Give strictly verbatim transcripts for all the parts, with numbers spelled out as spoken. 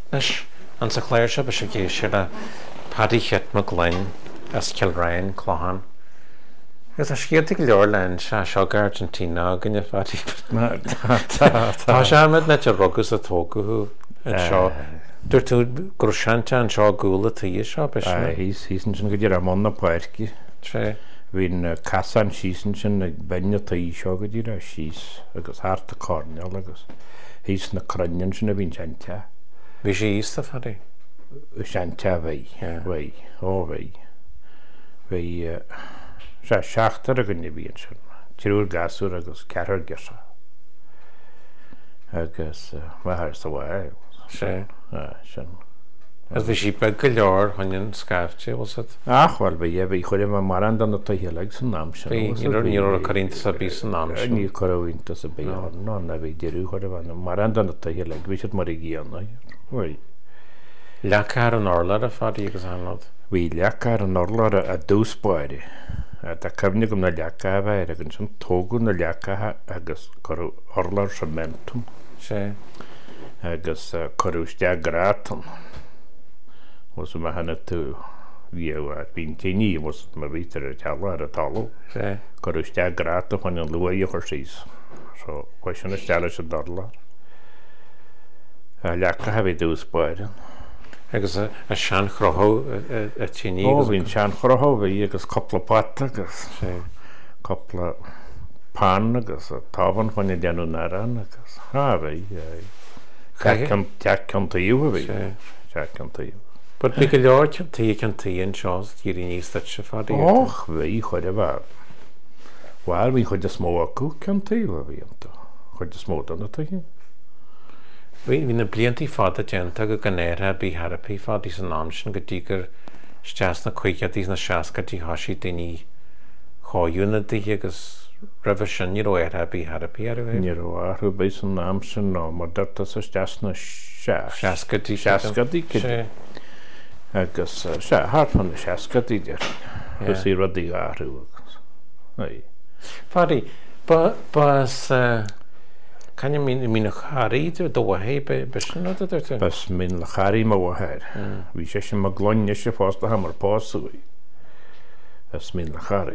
Nes an sa chléir se be se gé se a Paddy Chet McGlynn as Kilryan Clohan. Gus a sciad go leor lein se seo Argentina gynne fadi. Tá se amad net a rogus a tógu an seo. Dúir tú grúisiante an seo gúla tú í seo be se? Hís hísan sin go dtíar am na páirci. Tre. Bhín casan sísan sin na benne tá í seo go dtíar a sís agus háart a corneal agus hís na crunion sin a bhín seanta. Bhí sé ísta fadi? Seanta bhí, bhí, ó bhí. Bhí se seachtar a gynnu bhíon sin. Tíúr gasúr agus ceithar gisa. Agus bhathar sa bhair. Sé. Sin. As bhí sí be go leor chuinn scaifte was it? Ach, well, bhí bhí chuir am mar an dan tá héalaigh san nám sin. Bhí níor a choínta sa bí san nám sin. Ní choínta sa bí ná na bhí deirú chuir bhana mar an dan tá héalaigh bhí siad mar i gíanna. Bhí. Leachar an orlar a fadi agus anlad? Bhí leachar an orlar a dúspáide. Tá cefnig gom na leacha bhair agus sin tógu na leacha agus choru orlar sementum. Sé. Agus choruiste gratum. Was ma hanna tú bhíh a bhín tíní was ma vítar a teala ar a talú. Sé. Choruiste gratum fan an luaí chur sís. So, bhai sinna stela se dorlar. Leacha ha bhí dúspáide. Agus a sean chrothó a tíní? Ó, bhín sean chrothó bhí agus coppla pat agus. Sé. Coppla pan agus a tában chuinne deanú naran agus. Há bhí. Teach cantaíú bhí. Sé. Teach cantaíú. But bhí go leor tí cantaíon seo tíí níos dat se fadi? Och, bhí chuid a bhar. Bhil bhí chuid a smó acu cantaíú a bhí anta. Chuid a smó an a tuí. Bhí na bliantí fád a genta go gannéire bí harapí fád í san nám sin go dtí gur steas na chuige dís na seaca dtí hasí daoine cháúna dtí agus rah sin ní roiire bí harapí ar bhé? Ní roiarú bé san nám sin nó mar darta sa steas na seas. Seaca dtí Seaca dtí sé. Agus se háart fan na seaca dtí dear. Gus í rodí áhrú agus. Fadi, bas Can you mean mean a charí tú do wahé be sin na dúirte? Bas min le charí má wahéir. Bhí sé sin má glonne sé fásta ha mar pásúí. Bas min le charí.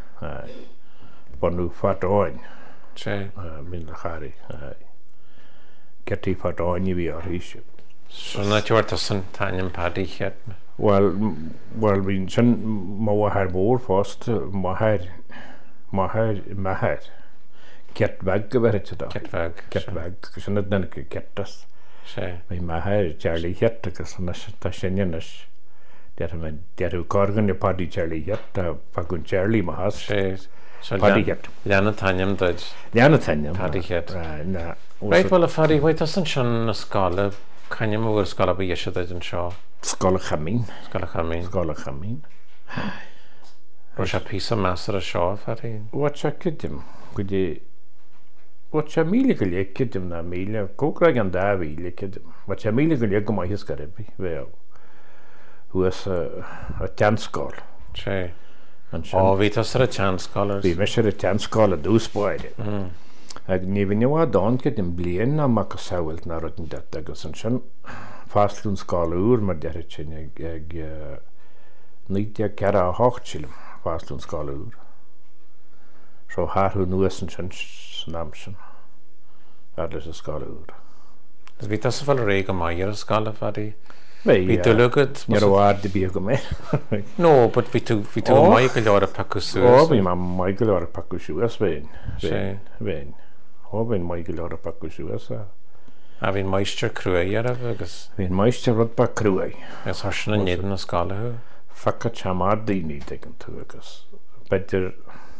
Banú fatáin. Sé. Min le charí. Getí fatáin i bhí ar híise. So na tuairta san tainnim Paddy Chet? Well, well, bhín sin má wahéir mór fásta mahéir mahéir mahéir. Get veg go bheitte da. Get veg. Get veg. Gus sin den go getas. Sé. Bhí mahéir Charlie Het agus tá sinnenas. Der men derú corgan i Paddy Charlie Het a fagun Charlie ma has. Sé. Paddy Het. Leanna tainnim dud. Leanna tainnim. Paddy Het. Na. Right, well a fadi, wait as an sin na scala, cainnim a bhfuil scala ba dhéise dud an seo? Scala chamín. Scala chamín. Scala chamín. Ro sé písa measar a seo, fadi? Wat se cydim. Gwyddi Wat se míle go le cydim na míle, cógra an dá bhíle cydim. Wat se míle go le go mai hisgaribi, fel. Húas a teanscáil. Sé. Ó, bhí tas ar a teanscáil. Bhí me sé a teanscáil a dúspáide. Ag ní bhí neu a dán cydim blian na mac a saoilt na rodin dat agus an sin fastlún scáil úr mar derit sin ag níte cara a hocht sílim fastlún scáil úr. So háthú nuas an sin snam sin. Adlas a scáil úr. Bhí tas a bhfuil ré go mai ar a scáil fadi? Bhí dulugad? Ní bhhar de bí go mé. No, but bhí tú mai go leor a pacu suas? Ó, bhí má mai go leor a pacu suas bhéin. Sé. Bhéin. Ó, bhín mai go leor a pacu suas a. A bhín meistear cruaí ar a agus? Bhín meistear rud ba cruaí. Agus harsin na néad na scáil hu? Faca chamar daoine degan tú agus. Beidir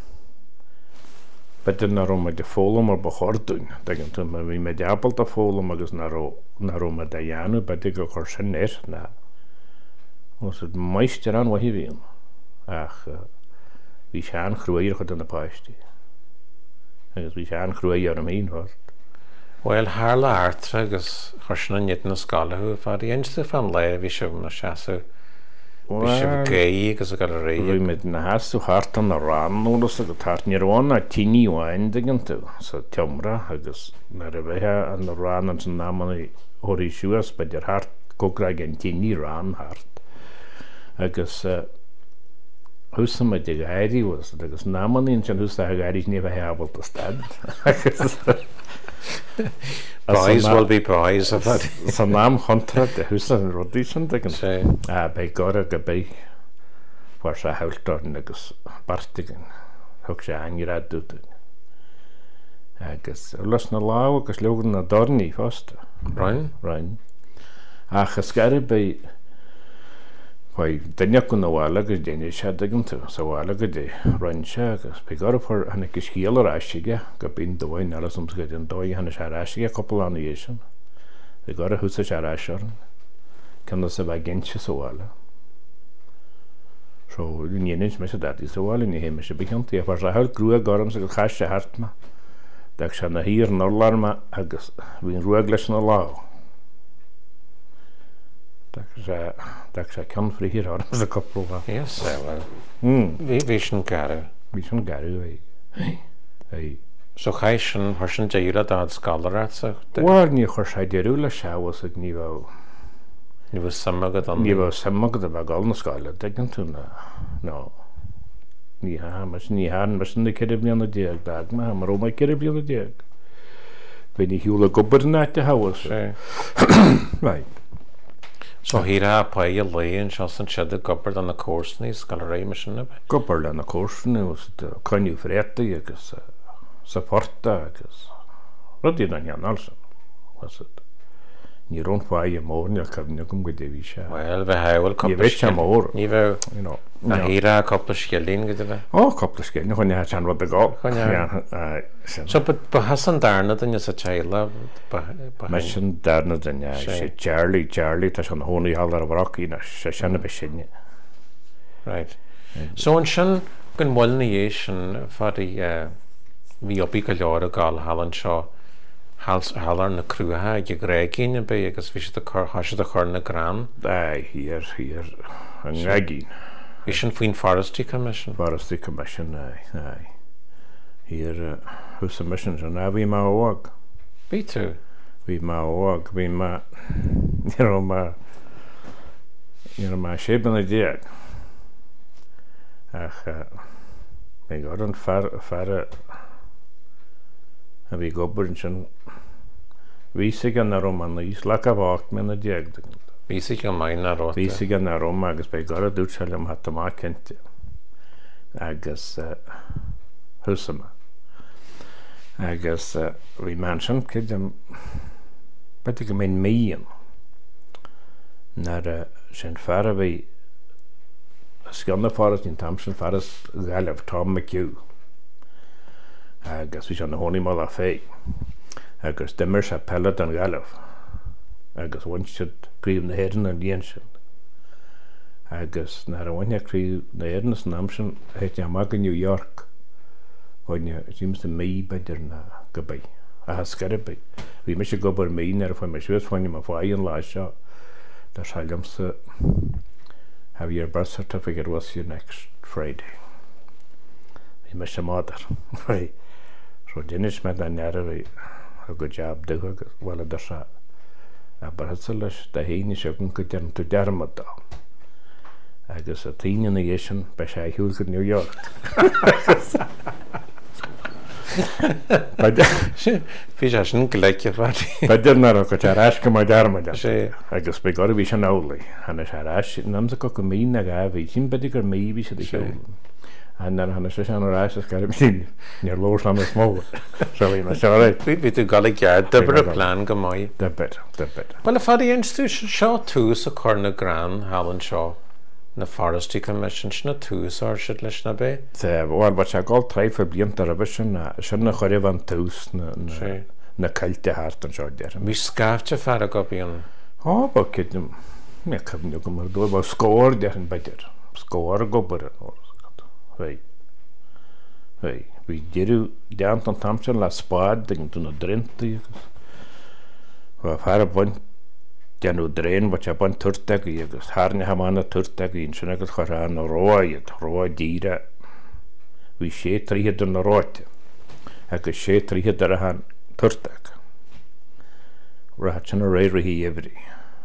Beidir na roma de fólam ar bachordún. Degan tú ma bhí me deabalt a fólam agus na roma de dheanú beidir go chur sin néir na. Os yd meistear an wahi bhíon. Ach, bhí sé an chrúaí chud an na páistí. Agus bhí sé an chrúaí ar am íon host. Well, haar le airtra agus chusin na néad na scáil hu fadi. Einstu fan le bhí se na seaú. Bhí se gaí agus a gar a ré. Bhí med na hasú hart an na rán nólas a go tart ní rán a tíní bháin degan tú sa teomra agus na ra bheitthe an na rán an san náman i horí siúas beidir hart cógra gan tíní rán hart. Agus húsa ma de gairí was, agus námanín sin húsa a gairí ní bheith heabalt a stad. Boys will be boys. San nám chuntra de húsa an rodí sin dagan. A bei gora go bei war sa haultarn agus bartigan. Thug sé angirad dúta. Agus las na lá agus leogan na dorní fásta. Right. Right. Ach a scarri bei Wai dynia gwn o wala gyd dyn siad agam tu, sa wala gyd di rhaen siad agos. Pe gara por hana gys hiel o'r asiga, gabin dwy'n alas ymys gyd yn dwy hana siad asiga copl anu eisiau. Pe gara hwsa siad asiar, cynda sa ba gensio sa wala. So, yn ynny'n mes a dadi sa wala, ni hym eisiau byghanti. A par sa hawl grua goram sa gyd chas siad hart ma. Dag siad na hir norlar ma agos, fi'n rwa glas na lao. Dag sé cean frí hir ar a couple of Yes, well. Mm. Vi vi sin garu. Vi sin garu é. Hey. So chaisen harsin deira dad scalarat so. War ní chur sé deirú le sewas ag ní bh Ni was samagad an. ní bh samagad a bh na scaile degan tú na no. Ní ha mas ní han mas na ceirblianna déag dag ma mar ó mai ceirblianna déag. Be ní hiúla gobar na te hawas. Right. So hira pai a lein just an shed the gobber on the course ni scalarai mission. Gobar le na córsna was de coniu fréta agus supporta agus rudi na an also was it. Ní rón fai a mór ni al cafni gom go devi se. Well, ve hawl couple. Ní veit a mór. Ní ve, you know. a hira couple skellin gyda ve. Oh, couple skellin. Chwn ia chan rod a go. So, but but Hassan Darna then is a child. Mission Darna then ja. She Charlie Charlie ta shan honi hallar rocky na she shan be shin. Right. So on shan gun walniation for the uh vi opi kalora gal Hallan Shaw. Hals Hallar na cruha ge gregin and be agus fish the car hash the car na gran. Aye, here here an gagin. Vision Queen Forestry Commission. Forestry Commission aye aye. Here who's the mission so now we ma walk. Me too. We ma walk we ma you know ma you know ma shape an idea. Ach me got on far far a vi gobber sin vísig an arom an ís laka vakt men a dieg. Vísig an main a rot. Vísig an arom agus bei gara dútselum hat a ma kent agus husama. Agus vi mansion kidem betig mein meien nar sin fara vi skanna faras in Tamsin faras galaf Tom McHugh. Agus vi an honi mal a fé agus dimmer sa pellet an galaf agus once should grieve na heden an diensin agus na a one grieve na heden as namsin het ja mag in New York when you seems to me better na gobai a has scarby we miss go ber me ner for me shwes when you ma fai an la sha da shallams have your birth certificate was your next Friday we miss a mother right. So Dennis met an nerve a good job do agus well a sa a barhatsalish da héini sjögun kutem to dermata agus a teen nation be sé hiúl New York. Fi sin gleike var. Beidir nar go raske mai dermata sé agus be gor vi sin áli han is ras namsa go go mín a ga vi sin bedigur mé vi sé de and then han sé an ras skal mín near lower on the small so we must all right we we do gal gad the br plan go mai the bit the bit well if the institution shaw two so corner gran Hallan Shaw na Forestry Commission na two so should listen be the well what I call try for bliant revision sin na chore van tous na na kalte hart an sjá der mi skafte fara go bian ha ba kitum me kam no go do ba score der en beter score go ber hey hey we diru down on Tamsin la spad ding to no drenti wa fara bon janu drain wat ja bon turtag agus harne hamana turtag in suna go chara no roiet roi dira we sé tri den roite agus sé tri der han turtag ra chana rei hi every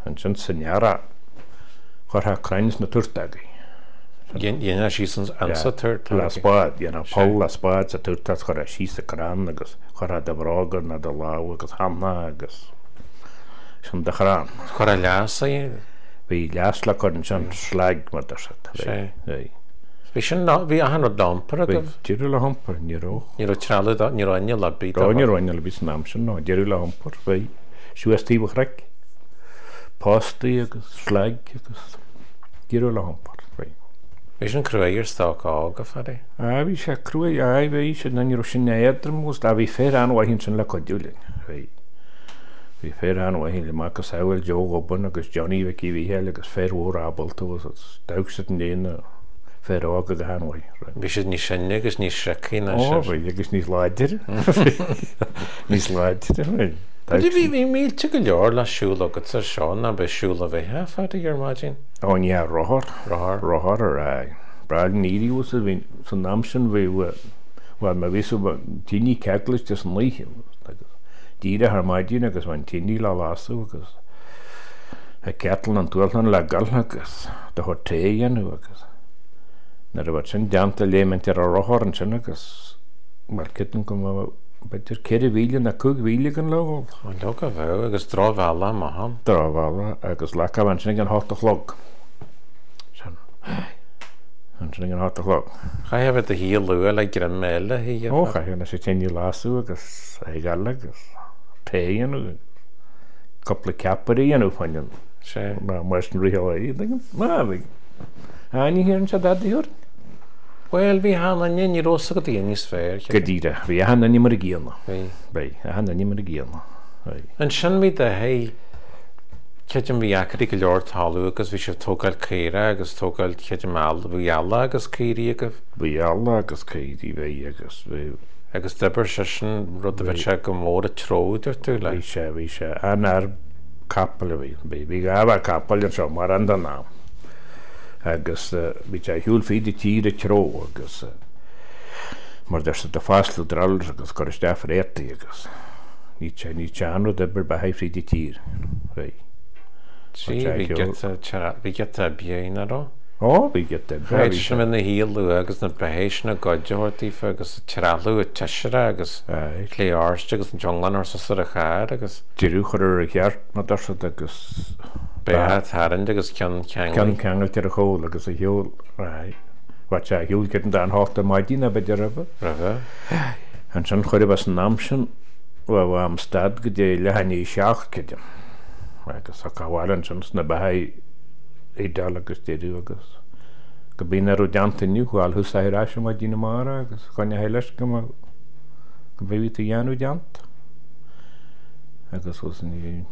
an sin sanara chuir ha crains na turtagaí. Dhéana sí san ansa tuirtá. Le spáid, dhéana Paul le spáid sa turtas chuir a sí sa crán agus chuir a de brágar na de lá agus hamna agus sin de chrán. Chuir a leasa í? Bhí leas le chuir an sin sleig mar de sa. Sé. Bhí sin bhí a hanna dampar a goh? Deireadh le hampar, ní ró. Ní ró treala ní ró aine le bí. Ró ní ró aine le bí san am sin, no, deireadh le hampar, bhí siúastíh chreic, pástaí agus sleig agus deireadh le hampar, bhí. Bhí sin cruaigh stáca ága fadé? A bhí sé cruaigh, a bhí sin na ní ró sin éadram mús, a bhí fér anhaithín sin le coidúlinn, bhí. Bhí fér anhaithín le macas saoil Joe Gobban agus Johnny Vicky Víhel agus fér ór ábaltú agus dagsat an déana fér ága go hanhaith. Bhí siad ní sinne agus ní sreacaí na Ó, bhí agus níos láidir. Níos láidir. Bhí bhí mílte go leor le siúla agus ar seán na be siúla bheithe fadí ar máidín? Ó, ní rothar. Rothar. Rothar ar a brail níri ús a bhí san námsin bhí bhil me bhísú tíní cetlis de san líhí. Díre ar máidín agus bhain tíní le lású agus a cetal an túalhan le galna agus de thor téanú agus. Na ra bhaid sin deanta lément ar a rothar an sin agus mar citan go beidir ceir bhíle na cúg bhíle an leháil. An do go bheith agus drábhela maham. Drábhela agus lecha bhain sin an háta chlog. Sin. An sin an háta chlog. Cha hefyd a hí lua le gur an méile hí? Ó, cha hefyd na sé tíní lású agus a gala agus téanú coppla ceaparí anú fannin. Sé. Ma muistin riáí, ma bhí. Aní hir an se dadíúr? Wel, bhí hána ní rosa go dtíon níos fér. Go díre, bhí a hanna ní mar a gíanna. Bhí. Bhí, a hanna ní mar a gíanna. An sin mí de hé ceidim bhí acarí go leor talú agus bhí sé tógáil céire agus tógáil ceidim eall bhí ealla agus céirí agah. Bhí ealla agus céirí bhí agus bhí. Agus debar sé sin rud a bheith sé go mór a tróidir tú le. Bhí sé, bhí sé, an ar capal a bhí. Bhí gafar capal an seo mar an da nám. Agus bhí sé hiúl fíd i tír a tró agus mar der sa de fáslú dralr agus gor is defar éti agus ní sé ní teanú debar ba haif fíd i tír. Bhí. Sí, bhí get a bíon ará? Ó, bhí get a bíon. Bhí sem na híalú agus na behéisna goidehortífa agus tiralú a teisire agus lé áste agus an jonglan ar sa sa a cháir agus Dirú chur ar a cheart na darsa agus Béthe tharand agus cean ceangail. Cean ceangail tir a chól agus a hiúl rai. Wat sé hiúl get an háta maidína beidir rabba. Rabba. An sin chuir bas an námsin bh am stad go dé le haní seach cidim. Agus a cáhhain sin na bethe édal agus déú agus. Go bíon arú deantaniu chuáil thusa rá sem maidína mara agus chuine he leis go go bhí a dhéanú deant. Agus was ní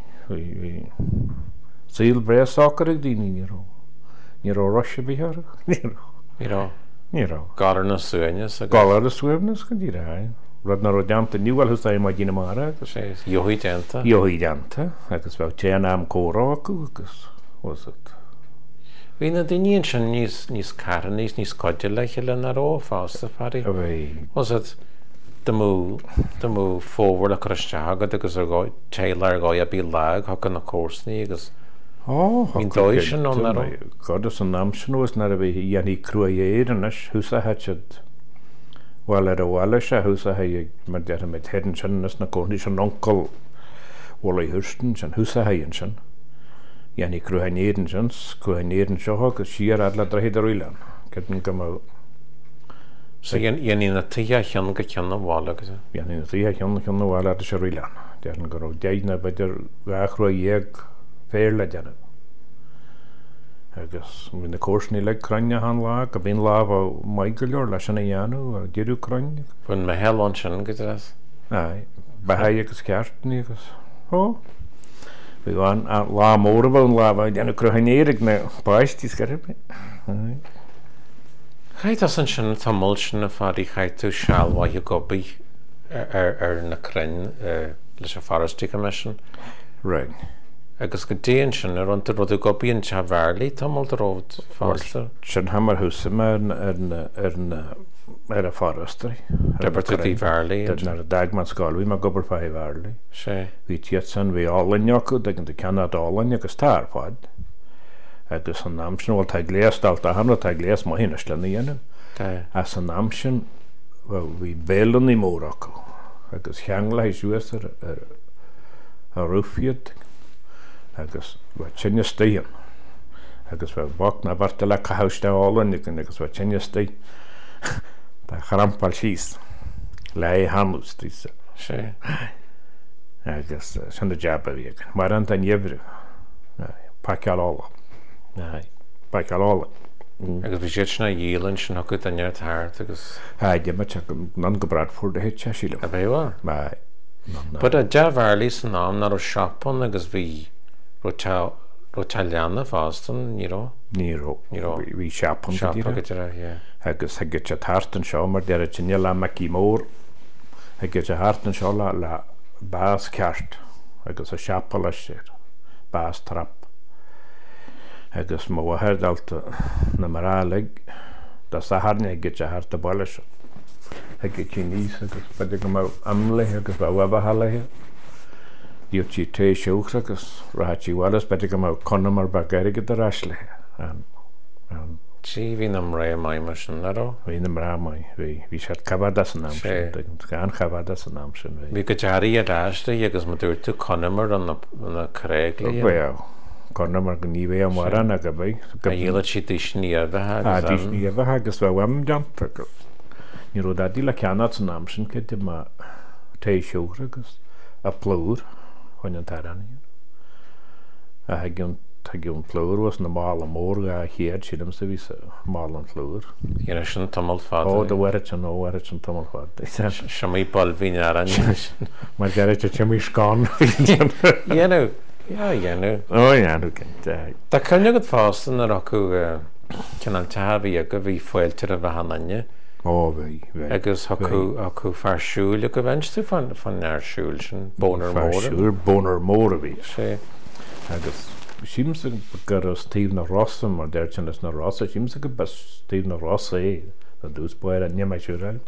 Síl bre sácar ag daoine níró. Níró roise bíthar? Níró. Níró. Níró. Galar na suaines agus. Galar na suaines go dtír hain. Rud na ro deanta níhil thus é mai dtíine mar agus. Sé, joí deanta? Joí deanta, agus bheith tean am córá acu agus. Was it? Bhí na daoíonn sin níos níos caran níos níos coide leiche le na ró fásta farí. A bhí. Was it de mú de mú fóhar a christeagad agus ar gáid téile ar gáid a bí lag hacan na córsnaí agus Ó, hín dóid sin an ar God is an námsin was na a bhí dhéanaí cruaéir anis thusa head bhil ar a bhile se thusa he mar de mit hean sin na cóní sin oncail bhla thusten sin thusa haon sin. Dhéanaí cruhanéan sin, cruhanéan seo agus siar ad le drahéad ar uileán. Cean go má So dhéanaí na tithe chean go cean bhála agus. Dhéanaí na tithe chean chean bhála ar se uileán. Dean go raibh déadna beidir gachra dhéag fér le déanamh. Agus mí na córsnaí le crainne an lá go bíon lá bh maid go leor leis sinna dhéanú a deireadh crainne. Bhain me heán sin go dras? Ai, bethe agus ceartnaí agus. Ó. Bhí bhain lá móra bhain lá bh déanú cruhanéirigh na báistí scarbe. Chaid as an sin tamil sin na fadí chaid tú sealmhaithe gobaí ar na crainn leis a Forestry Commission. Right. Agus go déan sin ar an rud go bíon te bhharlaí tamil de ród fásta. Sin hamar thusa ar na ar a forestry. Debertí Varley. Nar a dagman sgáilhí mar gobar fá Varley. sé. Bhí tiad san bhí álainne acu ag an de ceanad álainne agus tarfáid. Agus an amsin bhil tá gléastáil a hanna tá gléas má hinna le dhéanam. As an amsin bhí bélan í mór acu. Agus cheangla is suas ar a rúfiad agus bhfuil tinne stíon. Agus bhfuil bach na bharta le caháiste álainne agus bhfuil tinne stí. Tá charampal síos. Le hamús tísa. sé. Agus sin na jabba bhí. Mar an an jebre. Pacealála. Pacealála. Agus bhí sé sinna dílann sin acu daine thart agus. Ha, de me nan go Bradford a hit se síle. A bhéhá? Mai. Bud a de Varley san nám nar ó siapan agus bhí Rotáilianna fástan níró? Níró. Níró. Bhí siapan go Siapa go dtíre. dtíre, ie. Agus ha get se tartan seo mar de a tinne le mací mór. Ha get se hartan seo le le bás ceart. Agus a siapa lei sér. Bás trap. Agus má bhairdalta na marálig das a harne get se harta baile seo. Ha get sí níos agus beidir go má amlaithe agus bh webhalathe. Díú tí té seúchra agus ratí bhlas beidir go má conamar bagéige a raislathe. An Sí, hí am ré mai mar sin naró. Bhí na mrámai, bhí bhí sé cabhada san am sin, gan cabhada san am sin. Bhí go dearí a ráiste agus má dúir tú conamar an na créigla. Bhil, conamar go níbhé am mar an a go bhí. A dhéile si tí sníomhethe. A dí sníomhethe agus bh wem deanta go. Ní rud a dí le ceanad san am sin cé má té seúra agus a plúr chuin an taranní. A ha gion Tá gún plúr was na mála mór a chéad sídam sa ví málan plúr. Dhéana sin tamil fad. Ó, da warit an ó warit an tamil fad. Siamí bol hín ar an. Mar garit a tiamí scán. Dhéanú. Ja, dhéanú. Ó, dhéanú cyn. Tá cynnig gyd fástan ar acu cyn an tahabí a go bhí foiiltir a bhehananne. Ó, bhí. Agus acu acu farsúil a go bhainstú fan náirsúil sin bónar mór. Farsúil bónar mór a bhí. sé. Agus símsa gur Steve na Rossa mar deirtin is na Rossa, símsa go bes Steve na Rossa é na dús buir a nima siúrailt.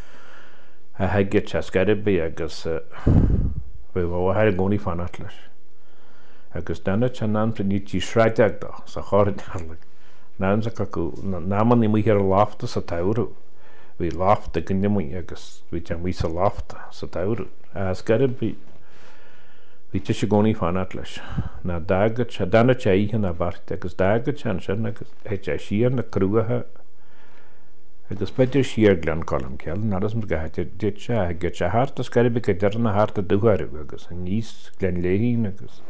A heigit se scaribí agus bhí bh hair gcónaí fan atlas. Agus dana te námsa ní tí sreiteag da sa chorid narlag. Námsa acu náman í mí ar láfta sa tauru. Bhí láfta gannimí agus bhí te mí sa láfta sa tauru. A scaribí Bhí te sé gcónaí fan atlas. Na dagad se dana te ihe na bart agus dagad se an sin agus heit sé siar na cruúathe agus beidir siar glan colm ceall naras mar gaite dit se agad se hart a scaribí go dearna hart a dúhairú agus a níos glen léhín agus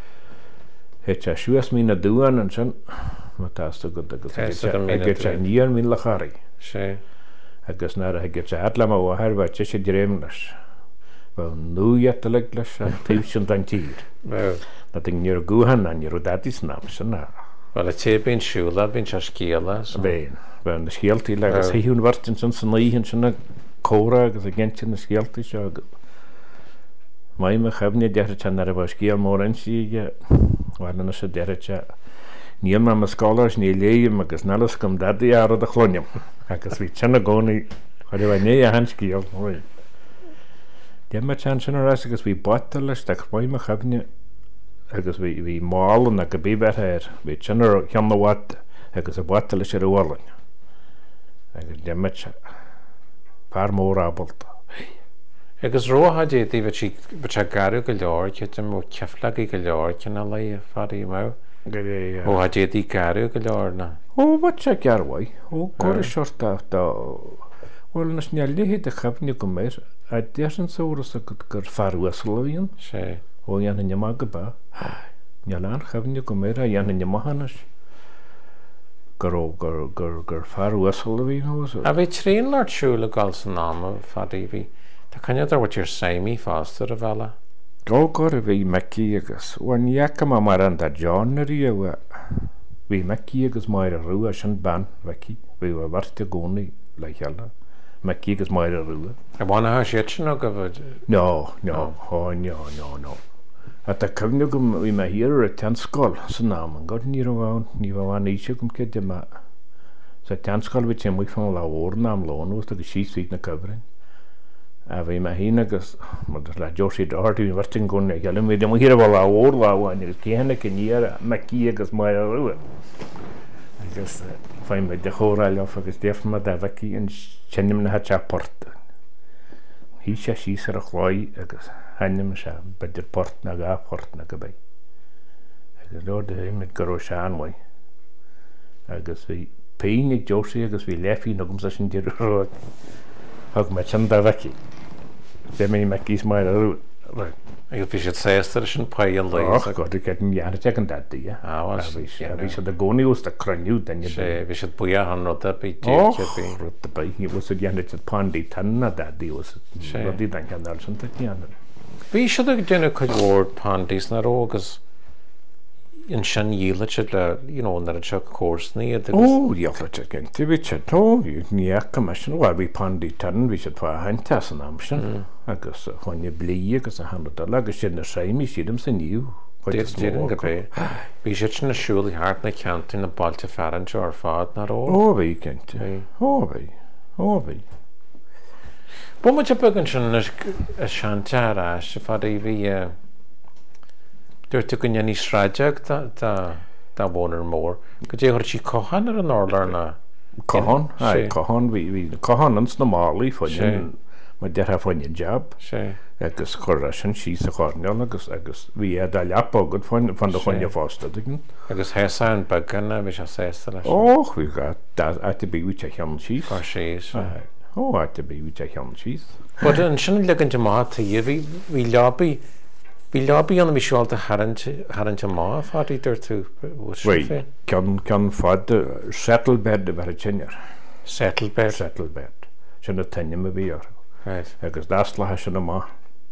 heit se siúas mí na dúan an sin matásta go agus agad se níar mí le charí. sé. Agus nar a agad se atlam a bhhair bheit te sé dréimlas. Well, núiet a leis a tísin an tír. Na ting níor gúhan a níor datís nám sin ná. Well, a té bín siúla, bín se scíala. Bín. Bín na scialtaí le agus híún vartin sin san líhinn sin na córa agus a gentin na scialtaí seo agus. Mai me chefni deir te ar a bh scíal mór an síige bhile na sé deir te níl me scáirs ní léim agus nelas gom dadaí ar a chlóineam agus bhí tena gcónaí chuir bh né a hanscíal mór. De me tean sin ras agus bhí batal leis de chuid me chefne agus bhí málan a go bíbethe ar bhí sinar cheanhhat agus a batal leis ar bhhain. Agus de me pár mór ábalta. Agus róhadé dí bheit se garú go leir ce mó ceflaí go leir cinna le farí má. Ó hadé dí garú go leir na. Ó bat se gearhhaid ó choir seirta bhil na sneallihéad a chefne go méir a déan saoras a gur farhuasalíon sé ó dhéanana nemá go ba. Nealán chefne go méir a dhéanana nemahanas gur gur gur gur farhuasalíon. A bhí tríon leirtsúla gáil san náma fadí bhí. Tá caiine ar bhait ar saimí fástar a bhela. Gá gur a bhí meicí agus bhain dheacha má mar an da Johnarí a bhí meicí agus mair a ruúa sin ban meicí bhí bh bharte gcónaí le chealla. Meicí agus mair a ruúa. A bhána sé sin go bhd? No, no, oh, no, no, no. A tá cymne gom bhí me hir a ten scóil san nám an god ní bháin ní bháin íse gom ce de ma Sa teanscoil bhí sé mu fan le bhórna am lónús agus síí na cobrain. A bhí me híine agus le Josie Doherty hí bharting gona geala mé mo hir bhil le bhór leháin agus céanna cníar meí agus mai a ruúa. Agus féin me de chóráile agus défma a bheici an sinnim na te porta. Hí sé síos ar a chláid agus hanim se beidir port na gá port na go bé. Agus leir de imid goró seanhaid. Agus bhí pein ag Josie agus bhí lefií nagum sa sin dtíráid. Thug me sin da bheici. Dé mé me cís mai a ruúa. Agus bhí sé séastar sin pail lei. Och, god, ik heb een jaar tegen dat die. Ah, was. Wie ze de gonius de kraniu dan je. Sé, bhí sé buia an rud a bí Och, tíir rud a bí. Je was het jane het pandi tanna dat die was. Wat die dan kan daar zijn dat jane. Bhí sé ag déanana chuid mhór pandís na rógus in sin díile si le nar a teach córsnaí agus. Ó, díola te gen tí bhí se tó, ní echa me sin, bhil bhí pandi tan, bhí se fá hainte san am sin, agus chuine blí agus a hanú dal agus sin na séimi siadam sa níu. Déan go bé. Bhí sé sin na siúlaí háart na ceantaí na bailte fearanse ar fád na ró. Ó, bhí cente. Ó, bhí. Ó, bhí. Bu mu began sin a seante arás se fad é bhí dúir tú gonne ní sráideach dá bhónar mór. Go dé chuir sí cohan ar an orlar na Cohan? Ai, cohan, bhí cohan ans na málaí fáin ma de ha fáin jab. sé. Agus chur sin sí a cháneal agus agus bhí a dá leapágad fáin fan do chuine fásta. Agus heasa an baganna bhí sé sésta leis. Och, bhí a bíú te chean síos. Fá sé. Ó, a bíú te chean síos. Bud an sin legan de máta bhí bhí leabí Bhí leabí an bhí seáilta haranta má fád idir tú Wai, cean fád settlebed a bheit tinnear. Settlebed? Settlebed. Sin a taine a bhíar. Agus dásláthe sin na má.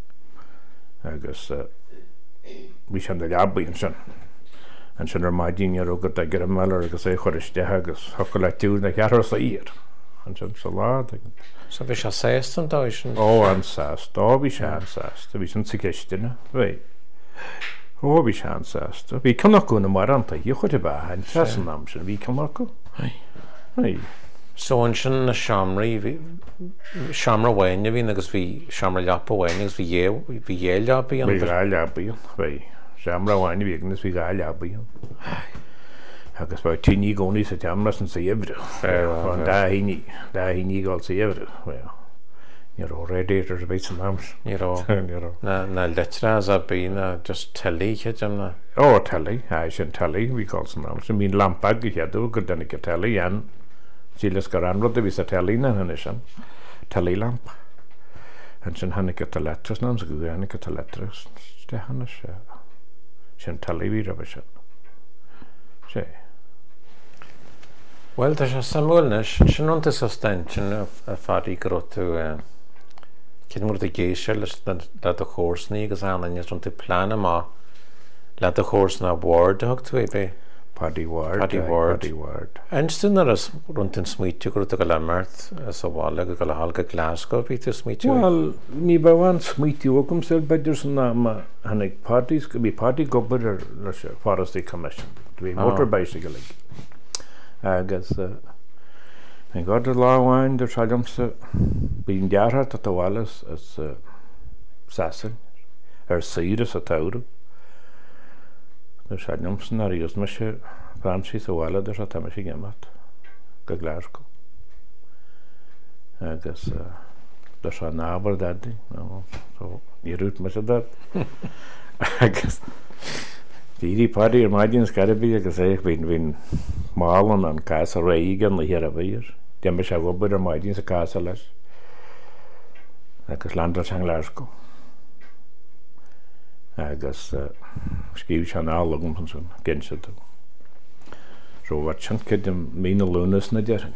Agus bhí sin de leabí an sin. An sin ar maidíine rugad a gur meile agus é chuiriste agus thoca le túúr na chear sa ír. An sin sa lád. So bhí sé séasta an dá sin? Ó, an sásta, ó, bhí sé an sásta, bhí sin sa ceistena, bhí. Ó, bhí sé an sásta. Bhí cannach gúna mar anta, hí chuir ba hain tres an am sin, bhí cannach go. Bhí. So an sin na seamraí, seamra bhaine bhí agus bhí seamra leapa bhaine agus bhí dhé leapaí an? Bhí gá leapaí, bhí. Seamra bhaine bhí agus bhí gá leapaí. Agus bhá tíní gcónaí sa teamra san sa ibre. Fan dá híní, dá híní gáil sa ibre. Níor ó radiator a bit san ams. Níor ó. Na letra a bí na just telí chéad am na? Ó, telí, a sin telí, bhí gáil san ams. Mín lampag i cheadú gur denna go telí an. Sílas gur anrod a bhí sa telí na hana sin. Telí lamp. An sin hana go ta letras na, an sa go hana go ta letras. Ste hana se. Sin telí bhí rabba sin. Sé. Well, tá sé samúilne sin ananta sostain sin a fadaí go tú cin mór a géise leis le a chórsnaí agus anan is runta plana má le a chórsna Ward a thug tú é bé? Paddy Ward. Paddy Ward. Paddy Ward. Einstein ar as runtain smuitiú go go le mert sa bhála go go le halga Glasgow bhí tú smuitiú? Well, ní bhhain smuitiú agam sil beidir san ná hanig parties go bhí party gobar ar leis Forestry Commission. Bhí motor bicycle. Agus an gada láháin der sáilamsa bíon dearthat a táhalas as sasan ar saoire sa tára. Der sáilamsan ar íos me se Francis a bhhaile der sa táime sé gemat go Glasgow. Agus der sa nábar daddi, ní rút me se dad. Agus Díri party ar maidín scarabí agus éich bhín bhín málan an casa réigen le hiar a bhíir. Déimbe se gobar ar maidín sa casa leis. Agus landar san Glasgow. Agus scíb se an álagum san san ginse tú. So bhar sin cid mína lúnas na dearan.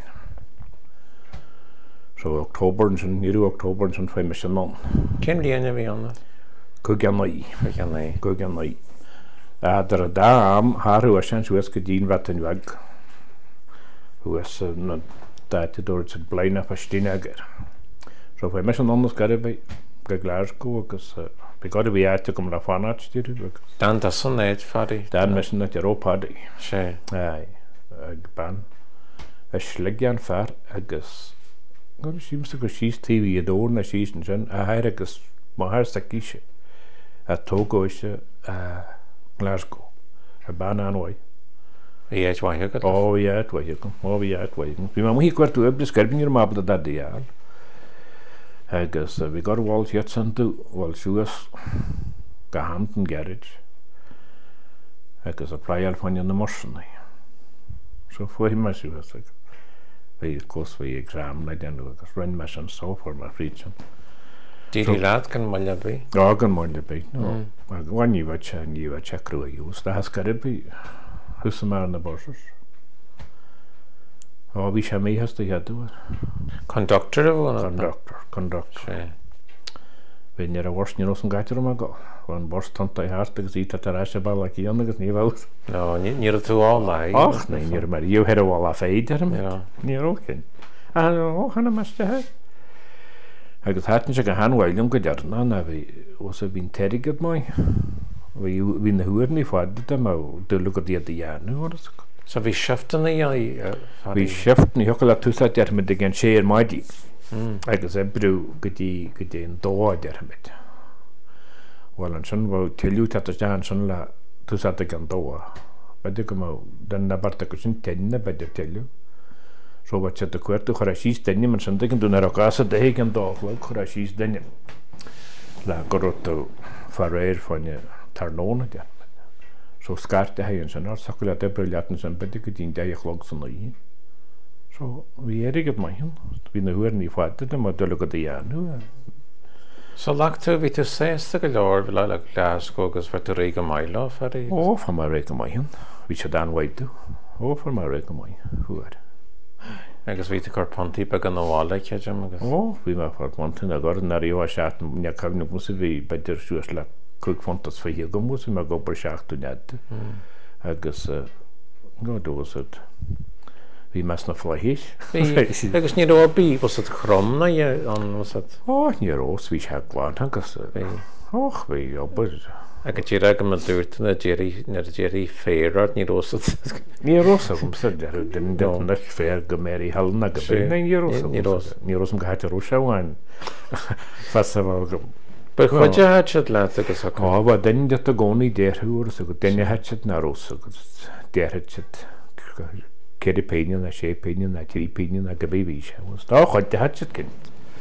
So October san, níú October san fé me sin non. Cén líana bhí anna? Go gannaí. Go gannaí. Go gannaí. A dar a da am haru a sin suas go dín wat an weg. Huas na dati dúir sa blaina pastíine agar. So fai me an annas gada bei go Glasgow agus be gada bhí áite gom le fanát tíú. Dan da san éid fadi? Dan me na Europadi. Sé. Ai, ag ban. a slig an fear agus síimsta go síos tíhí a dór na síos an sin a hair agus máthir sa cíise a tógóise a Glasgow a ban anhaid. I éidhaithe go? Ó, i éidhaithe go, ó, i éidhaithe. Bhí má muí cuairtú eb dis garbin ar mabda da diaal. Agus bhí gar bháil siad san tú bháil siúas go Hampton Garage agus a pláal fanne na morsanna. So fuhi mar siúas ag bhí cos bhí exam na denú agus rinn me an sófar mar frídsan. Díri rád gan maile bí? Á gan maile bí, no. Bhain níomh se níomh se crú a dús, da has garibí husa mar na borsas. Á bhí sé mí has do headú. Conductor a bhna? Conductor, conductor. Bhín ar a bhors ní os an gaitir am a gá. Bhain bors tanta i háart agus íta tar eise ball ac íon agus ní bhils. No, nír a tú ála. Och, ní, nír mar íw her a bhil a féid ar am. Nír ócin. A ó, hana meiste he. Agus hátan se go hanhhailm go dearna na bhí os a bhín terigad mai. Bhí na huairní fáda am á dúla go díad a dhéanú oras. So bhí siftan í Bhí siftan í hocail a túsa dearmid a gan séir maidí. Agus e brú go dtí go dtí an dó dearmid. Wel an sin bhil tiiliú tatas dean sin le túsa a gan dó. Beidir go má den na barta go sin tenne beidir tiiliú. So bhaid se a cuairtú chur a síos daine man sin dagin dún ar a gása de hé an dóhlail chur a síos daine. Le gorútú far réir fanne tarnóna dearmid. So scarta hain sin ar sacuile a brileatan sin beidir go dtín deich log san í. So bhí érigad maihan. Bhí na huairní fáda de má dula go dhéanú. So lachtu bhí tú sésta go leor bhí le Glasgow agus bhar tú réig go maiile farí? Ó, fa mar réig go maihan. Bhí se dáhaidú. Ó, fa mar réig go mai. Huair. Agus bhí tú chu pontí be an bhála ceidim agus? Ó, bhí mar far pontí na gor na ríomh seaachtain ne cagna musa bhí beidir siúas le cúig fontas faí go musa me go bar seaachú nead. Agus go dúsad. Bhí mes na flaihís. Agus ní róbí was it chromna an was it? Ó, ní rós bhí se gláán agus och bhí obair. Agus tí ragam a dúirta na Jerry férar ní rósad. Ní rósa gom sa dearú den den na fér go mérí halna go bé. Ní rósa. Ní rósam go háte rúsa bháin. Fasa bhil go. Ba chuide hátead leat agus a Á, bha den de a gcónaí déirthúr a go daine hátead na rósa agus déirthead céidir peine na sé peine na trí peine na go bhí se. Tá chuide hátead cin.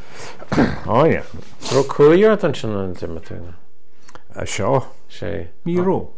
Á, ja. Ró cuaíart an sin an timatúna? A seo? sé Ní ró.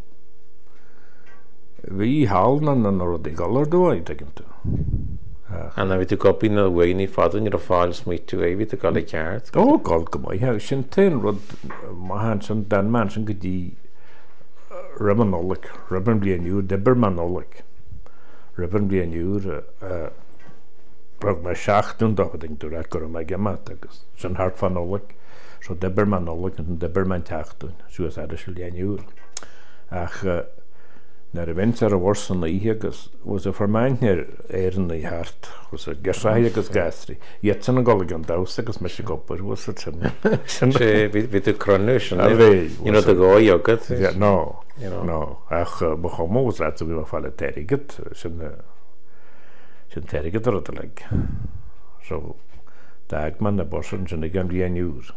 Bhí hána na nód i galar dóid agin tú. Anna bhí tú copí na bhhaoí fadan ar a fáil smíit tú é bhí tú gal ceart? Ó, gal go mai he sin ten rud mahan sin den man sin go dtí ribanolaigh, riban blianiúr, debar manolaigh. Riban blianiúr brag me seachtún dochading tú reit gur me gemat agus sin hart fanolaigh. So debar manolaigh an debar man teachtún, suas ar is blianiúr. Ach nar a bhaint ar a bhorsan na ihe agus was a formainir éan na hart, was a gersaí agus gasrí. Iet san a golig an daus agus me se gopur, was a sin. sé bhí tú cronú sin A bhí. ní a gáí agad? No, no. Ach bachomó was leit a bhí fáile terigad sin sin terigad ar a leg. So dag man na borsan sin a gan blianiúr.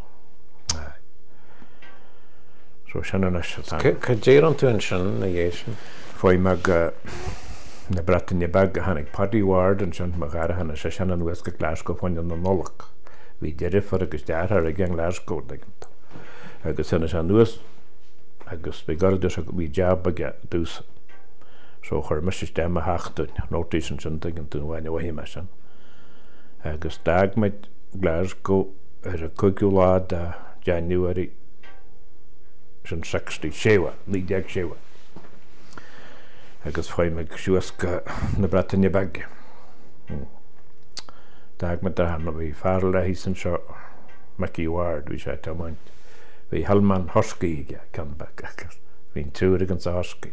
So sin an is Ca déir an tú an sin na dhé sin? Fáim meg na Breataine bag hanig Paddy Ward an sin mag gar hanna sé sin an West go Glasgow fáin an nolach. Bhí deidir far agus dear ar a gan Glasgow dagant. Agus sin an nuas agus bhí gardas a bhí jab a dús. So chur mis is dem a hachtún, nótís an sin dagant tú bhaine bhí me sin. Agus dag meid Glasgow ar a cúgiú lád a January sin sixty séha, ní deag séha. Agus fáim meg siúas go na Breataine bag. Dag me dar hanna bhí fearil a hí san seo Mickey Ward, bhí sé támaint. Bhí Helman Husky ige can bag agus. Bhín trúir gan sa Husky.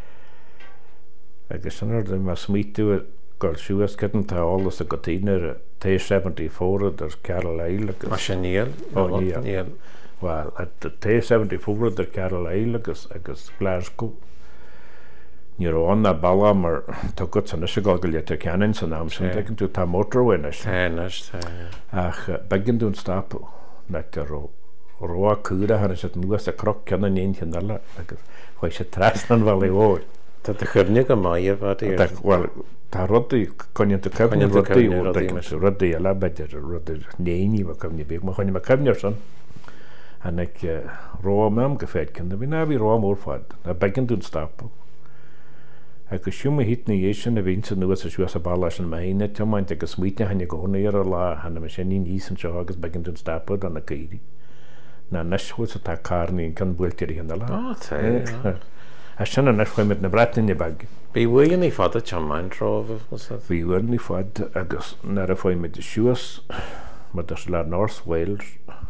Agus sin ar dyn ma smítú gur siúas cydan tá álas a gotínar T seventy-four ar Carol Isle agus. Má sé níl? Ó, níl. Well, at the T seventy-four ar Carol Isle agus agus Glasgow. ní rán na balla mar tá go sanna se gáil le a cean san am sin ag tú tá mótarhaine ach begin dún stapú na ró ró cúra hanna se nuas a croc ceanna néon cheanala agus chuid sé tres an bhil óir. Tá a chumne go maiamh bhil tá rudaí coinn tú cebne rudaí rudaí a le beidir ruidir néí a cumní bé mar chuine a cebnear san an ag rá mem go féid cin bhí na bhí rá mór fáid na begin dún stapú. agus siúma hit na dhé sin a bhín san nuas a siúas a balla an maine teáint agus smuoine haine go honna ar lá hanna me sin ní níos an seo agus begin dún stapú an na céirí na neisú a tá carnaí can bhfuiltíir an lá. A sinna neisfuimid na bretain bag. Bí bhuiin í fada teáin trábh Bhí bhuiin í fad agus nar a foiimid siúas mar le North Wales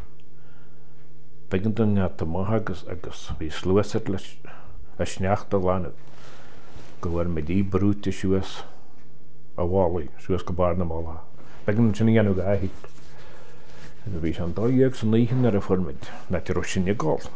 begin dún neat agus agus bhí sluasit leis a sneacht a bhhaine. Go bhfuir mé dí brúte siúas a bhálaí siúas go bar na mála. Begin sinna dhéanú gaithí. Bhí an dóíag san líhan ar a formid na tí sinne gáil.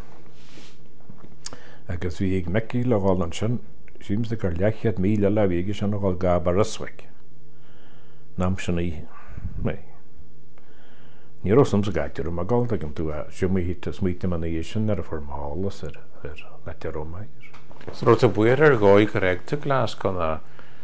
Agus bhí ag meicí le gáil an sin síimsa gur lechiad míle le bhíige sin gáil gab a rasmhaic. Nám sin í mé. Ní rosam sa gaiitir a gáil agam tú a siúmí hit a smíte man é sin ar a formálas ar na tí rómáir. Ró a buir ar gáid go réagta glas gan a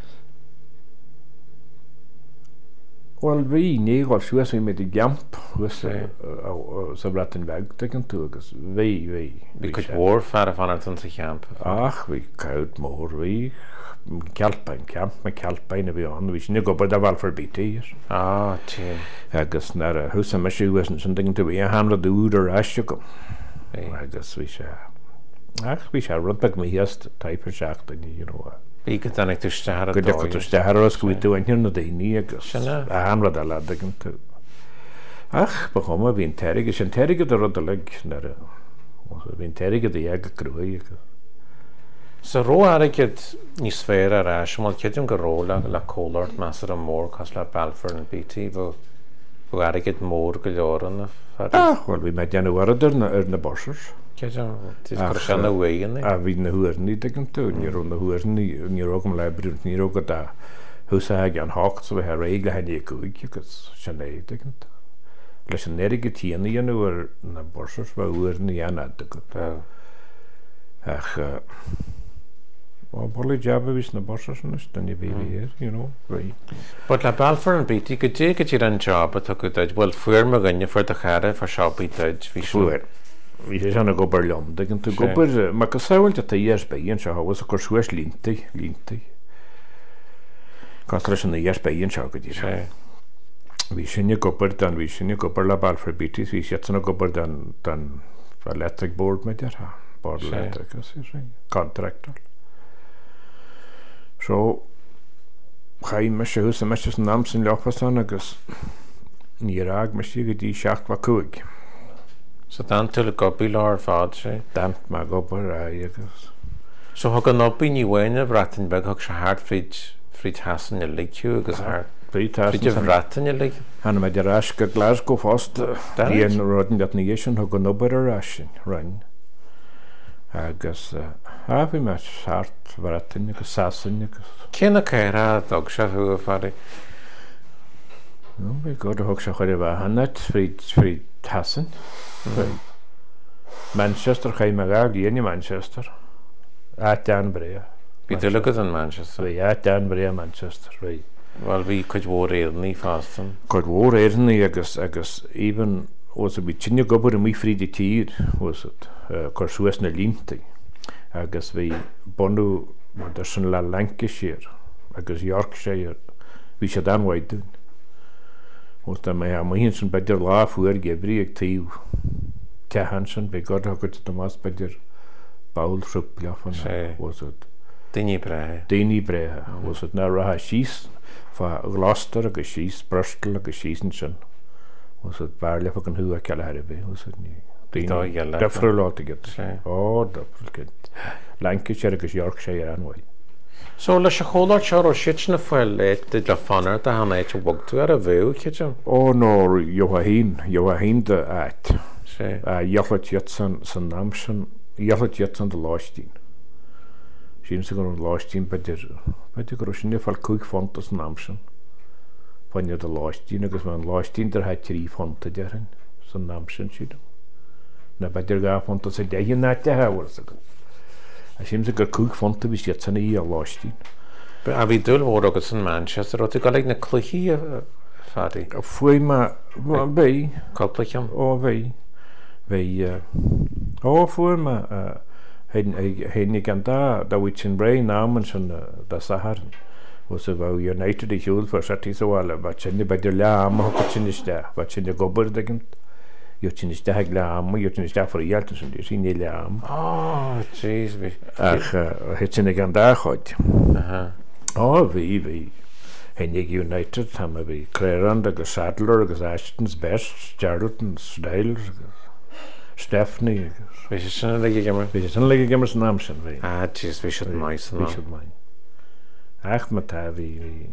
Well bhí néáil suas bhí mé i gamp sa bretain bheag an tú agus bhí bhí. Bhí chuid mhór fear a fanartan sa cheamp. Ach bhí caud mór bhí cealpain camp me cealpain a bhí an bhí sinna gobad a bhil forbítíir. Á tí. Agus nar a thusa me siúas an sin tú bhí a hamra dúd ar eiste go. Agus bhí sé ach bhí sé rudbeg mé hiast taipir seach daní Bí go annig tú stear a go deach tú stear as go tú an na daoine agus a hamra a le an tú. Ach ba chuma bhín teige sin teige a rud a le bhín teige a ag a cruúí agus. Sa ró aigid ní sfér a ráis máil ceadún go róla le cólart meas ar an mór cos le Balfour an B T bh bh aigid mór go leoran na Bhil bhí me deanúhaidir ar na borsers. sena bhuiin a bhí na thuairní an tú níú na thuairní nírógam lebrún níró go dá thusa ag an hácht sa bheit réig le haine cúig agus sin éid an leis an éige tíana dhéanúar na borsers bh uairní anna go ach bolí jab vís na borsers den i bhíir ré. But le Balfour an B T go dé go tír an job a tu go deid bhfuil fuair mar gnne fuir a cheara far seopíteid hí fuair. Bhí sé sena go barlumm gin tú gobar mar go saoilt a dhéas beon se hagus a chu suas líntaí líntaí. Cá leis an na dhéas beon se go dtí sé. Bhí sinne gobar den bhí sinne gobar le Balfour B T hí sé sanna gobar den den electric board me dear ha board electric contractor. So chaim me se hús a me an am sin lepasan agus ní raag me si go dtí seach ba cuaig. So dan tú le gobí lá fád sé? Dan me gobar agus. So ha gan nobí ní bhhaine bhratain beg thug se háart fríd fríd hasan i liiciú agus háart fríd bhratain i lic? Hanna me de rás go Glasgow fást íon rodin dat ní sin thug gan nobar a rásin rain. Agus a bhí me háart bhratain agus sasan agus. Céna céire dog se thu a fari? No, bhí go a thug se chuir bh hannet fríd fríd hasan. Manchester chaim me gá líana Manchester a Dan Brea. Bhí du legad an Manchester? Bhí a Dan Brea Manchester bhí. Well bhí chuid mhór éirní fástan? Chuid mhór éirní agus agus even os a bhí tinne gobar a mí fríd i tír was it chuir suas na líntaí agus bhí bonú mar der san le Lancashire agus Yorkshire bhí sé danhaid dún. Os da mé a mhíonn san beidir lá fuair gebrí ag tíú tehan san be god ha go mas beidir bail trúp leafan was it Daoine brethe. Daoine brethe was it na ratha síos fa Gloucester agus síos Bristol agus síos sin was it bar lefa an hu a Calharibé was it ní Daoine defriú lá get ó defriú get Lancashire agus Yorkshire anhaid. So leis a chóláir seir ó siit na foiil leit de le fanar de hana éit bugtú ar a bhú citim? Ó nó jo a hín jo a hín de áit. sé jochlet jet san san náam san jochlet jet san de láistín. Sin sa gon láistín beidir beidir go sin fall cúig fontas an amsin. Fanne a láistín agus man láistín der ha trí fonta dearan san amsin siad. Na beidir ga fonta sa dehin na te hawar sa gon. A sin sa gur cúig fonta vis jet san í a láistín. A bhí dul mór agus in Manchester, ó tú galig na cluichí a fadi? A fuoi ma bei Coplacham? ó bei bei ó fuoi ma hen gan da da wit sin brain namen sin da Sahar was about United the Youth for thirty so all but sin be der la am ho sin sta but sin go ber degent yo sin sta hagla am yo sin sta for yalt sin sin la am Oh jeez we ach het sin gan da hot aha oh vi vi hen United ham vi Claren the Sadler agus Ashton's best Charlton Style Stephanie we should like gemmer vi sin le gemmer sin am sin vi ah jeez we should mice vi should mind ach ma ta vi vi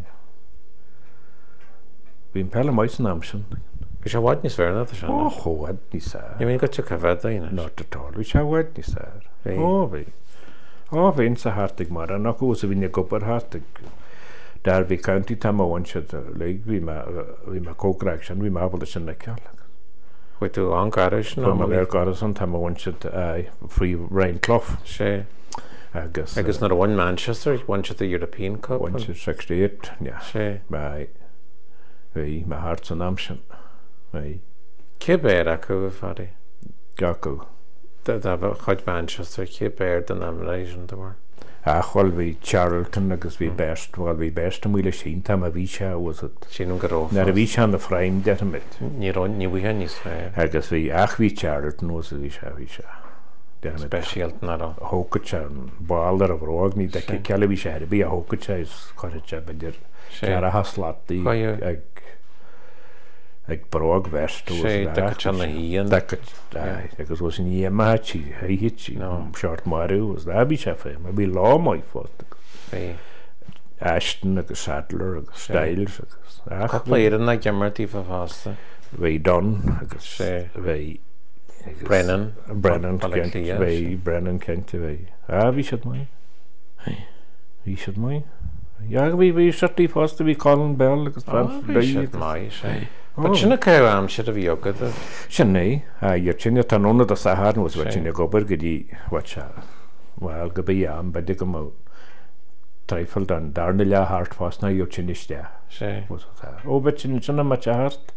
vi pelle mice am sin we should what nis ver na ta oh what ni sa you mean got to cover that in not at all vi should what ni sa Hey. oh vi oh vi sa hartig mar na ko så vi ne go per hartig Derby County tam one shot like vi ma vi ma co-correction vi ma bol sin na kall we do on garage no ma no ver garson tam one shot uh, free rain cloth she I guess I guess not a one Manchester one to the European Cup one shot sixty-eight yeah she Right. Vi ma hart san amsin. Vi Kibber acu fadi gaku. da da chod Manchester Kibber den nomination the war Ach wal vi Charlton agus vi best wal vi best am wile sin tam a vi cha was it. sin garo Na vi cha na frame der mit. ni ron ni we nis fe Agus vi ach vi Charlton was vi cha vi cha. Der mit special na ro Hokachan baller of rog ni de kelle vi cha bi a hokacha is correct be der. Cara haslat di ag ag brog vest was she da chana hi and that agus was ni machi he hitchi No. short maru was da bi chef ma bi law my foot fe Ashton agus Sadler agus Styles agus ach player na gemerty for faster we done agus She. we Brennan Brennan Pal- Kent Palaclia, we Brennan Kent we ah vi should my vi should my ja vi vi should be fast to be Colin Bell agus oh we should my she but Oh. shouldn't care am should have yoga the Sinné a ir sinne tan onna da Sahar was wat Sí. sinne gober gedi watcha well go be am but go mo trifle dan darnilla hart fast na ir sinne sta she was that oh but sinne sinne ma hart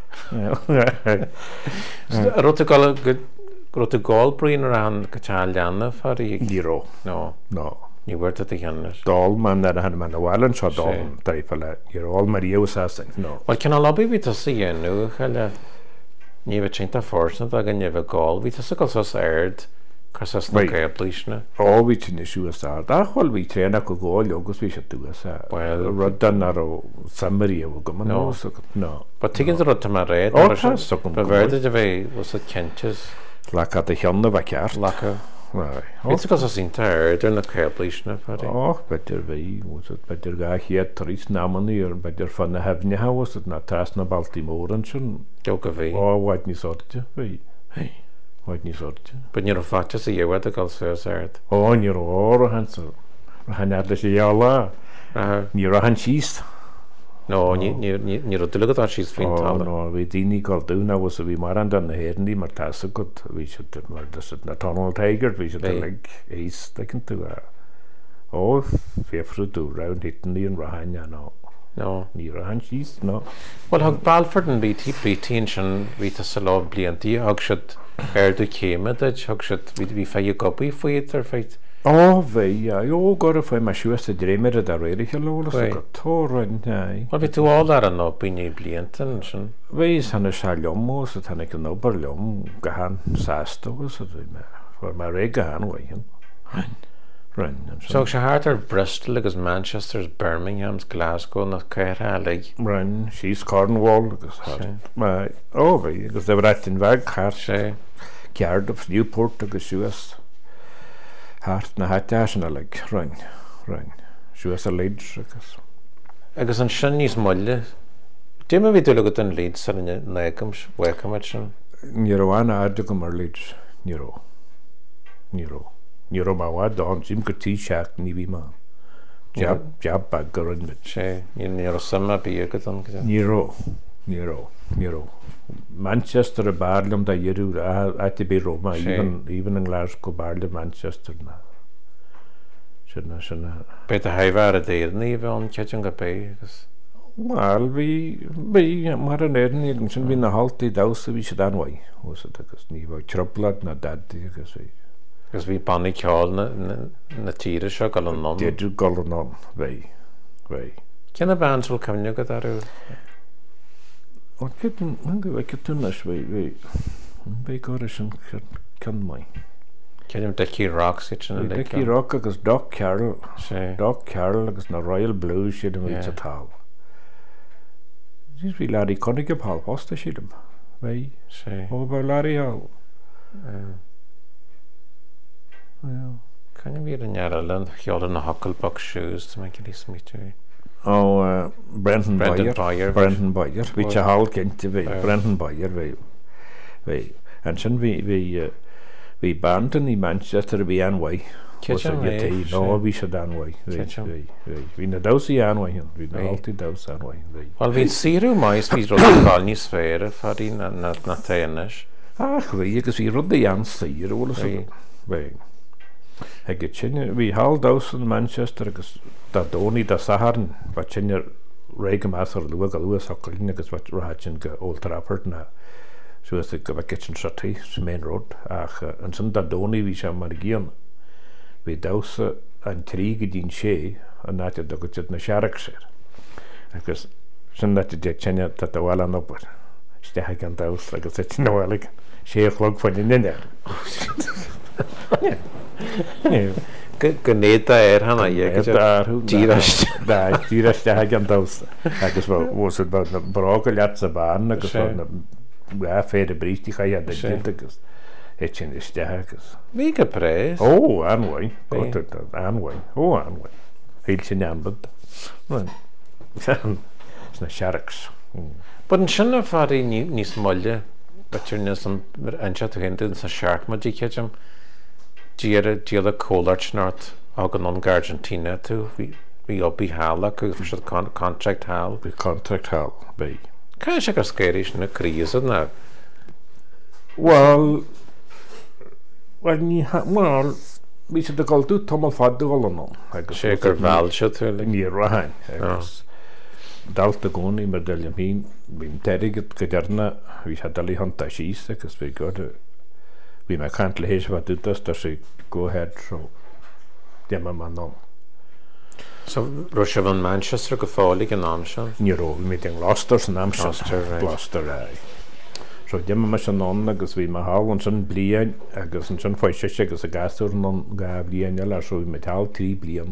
rot gal good rot gal brin around kachal danna for you Giro no no you were to the hanner dal man that han man wallen shot dal Sí. trifle ir all Maria was asking no well can I lobby with to see you nu hala ni ve chinta force na gan ni ve gal vi to so so aired cause na Right. care blishna all we sinne shu sta da hol vi trena go go jogos vi shatu sa Well, roddan aro summary of go man No. so no but tiggin rot to my red Oh, tas so kom- but where did you was it Kentjes la kat de hjanne va kart laka right it's because I seen tired they're not care blishna for you Oh, beter vi was het beter ga hier tris namen hier beter van de hebben ha was het na tas na Baltimore en schon yoga vi oh wat ni sortje vi hey wat ni sortje but you're fat to see you where the gal says aired oh ni ro han so han had de ja la uh ni ro han cheese no ni ni ni ni rot look at she's fin oh tall no vi dini kal do na was vi mar an den heden die maar tas so goed vi should mar das het na tunnel tiger vi should Hey. like is they can do oh vi fruit do round hitten ni en rahan ja no no ni ro han cheese no well hug Balford and B T B tension we to solo blianti hug should air the came that hug should we we fay copy for it or fight Oh, vi, ja, jo, går för mig sjuste drömmer det där är det låla så Right. gott. Torren, nej. well we do all that and up in blianten shan Vi han är självom och så han är kan nog bara lom gahan sasto så det med för mig rega han var igen. Ren. so she harder Bristol because Manchester's Birmingham's Glasgow not care like Ren, she's Cornwall because Sí. har. Men oh, vi, because det var rätt en väg här. she Kjärd of Newport och sjus. Hart na hat jag såna lag. Ren. Ren. Sjus a leads because. agus an sin níos mulle Dimmer vi du look an leads an nekums welcome at sin Niro ana arde go mar leads. Niro. Niro. ní ro má bhá dá sim go tí seach ní bhí má. Jab jab bag go run mit. sé ní ar sama bí go an Ní ro, ní ro, ní ro. Manchester a Barlam da dhearú a te bí Roma, even an Glasgow Barlam Manchester na. Sinna, sinna. Beit a haifar a déirní bheith an cean go bé agus. Wel, fi, fi, mar an erni, agus sy'n fi'n halti daws a fi sydd anwai. Os yd agos ni fo troblad na daddi agos fi. Agus fi bannu ceol na, na, na tîr sio gol yn non. Diedrw gol yn non, fei, fei. Cyn y band sy'n cymnio gyda rhyw? O, cydyn, mae'n gyda cydyn as fei, fei. Fei gorau sy'n cynmai. Cyn ym Dickie Rock sy'n sy'n yn Dickie Rock agos Doc Carroll. Sí. Doc Carroll agos na Royal Blues sydd yn mynd y tal. Dys fi Larry Connig y pal posta sydd yma. Fei. Sí. O, ba Larry Hall. Can ym fyr yn Ireland, chiol yn y Hucklebuck Shoes, ti'n mynd i smith i. O, Brendan Boyer. Boyer. Brendan Boyer. Fi ti hal gynt i fi. Brendan Boyer fi. Fi. Yn sy'n fi, fi, fi band yn i Manchester fi anwai. Cyn fi. No, fi sydd anwai. Fi na daws i anwai hyn. Fi na alti daws anwai. Wel, fi'n sirw maes fi roedd yn gael ni sfer y ffari na, na, na tenis. Ach, fi, agos fi roedd i an sir o fi. Fi. Ag y chyn, fi hal daws yn Manchester agos da doni da saharn. Fa chyn yr reig am athor lwag a lwag socolin agos fa rhagyn ga Old Trafford na. So ys y gyfa gytyn srati, sy'n main road. Ach, yn sy'n da doni fi siam ar y gion. Fi daws yn trig i dyn sé yn nad ydw gyda'r na siarag syr. Agos sy'n nad ydw chynna dat awal an obar. Stehag an daws agos ydyn awal ag sé chlog fan yn yna. Gwneud a er hana i. Dírast. Da, dírast stehag an daws. Agos fos yd bod na brog o liat sa barn agos fod na ffer y brist i chai ad agos. Etchen is stehagos. Fi gypres. O, anwai. Anwai. O, anwai. Heil sy'n anbyd. Sna siarags. Bod yn sy'n ffari nis molle. Bachir nes yn ansiad o hynny yn sy'n siarc ma di cedym. Di'r di'r colart nart ag yn on Argentina tu. Fi obi hal ac yw'r fysiodd contract hal. Fi contract hal, bei. Cael eisiau gael sgeirish yn y cris yna? Wel... Wel, ni ha... Wel... Mi sydd y goldw tomol ffadw gol yno. Sigur fal sydd tu. Ni rhaen. Dalt y gwn i myrdel am hyn. Fi'n terig gyda'r fi hadal i honta sys ac ys fi god... Fi mae cant le heis fad ydys da si go ahead so... Dim yma non. So, rwysio fan Manchester gyffolig yn amser? Ni ro, fi mynd yn Gloucester sy'n amser. Gloucester, right. Gloucester, ai. So dim yma sy'n non agos fi mae hal yn sy'n blian agos yn sy'n ffoesys agos y gaswr yn ga blian yla so fi mae hal tri blian.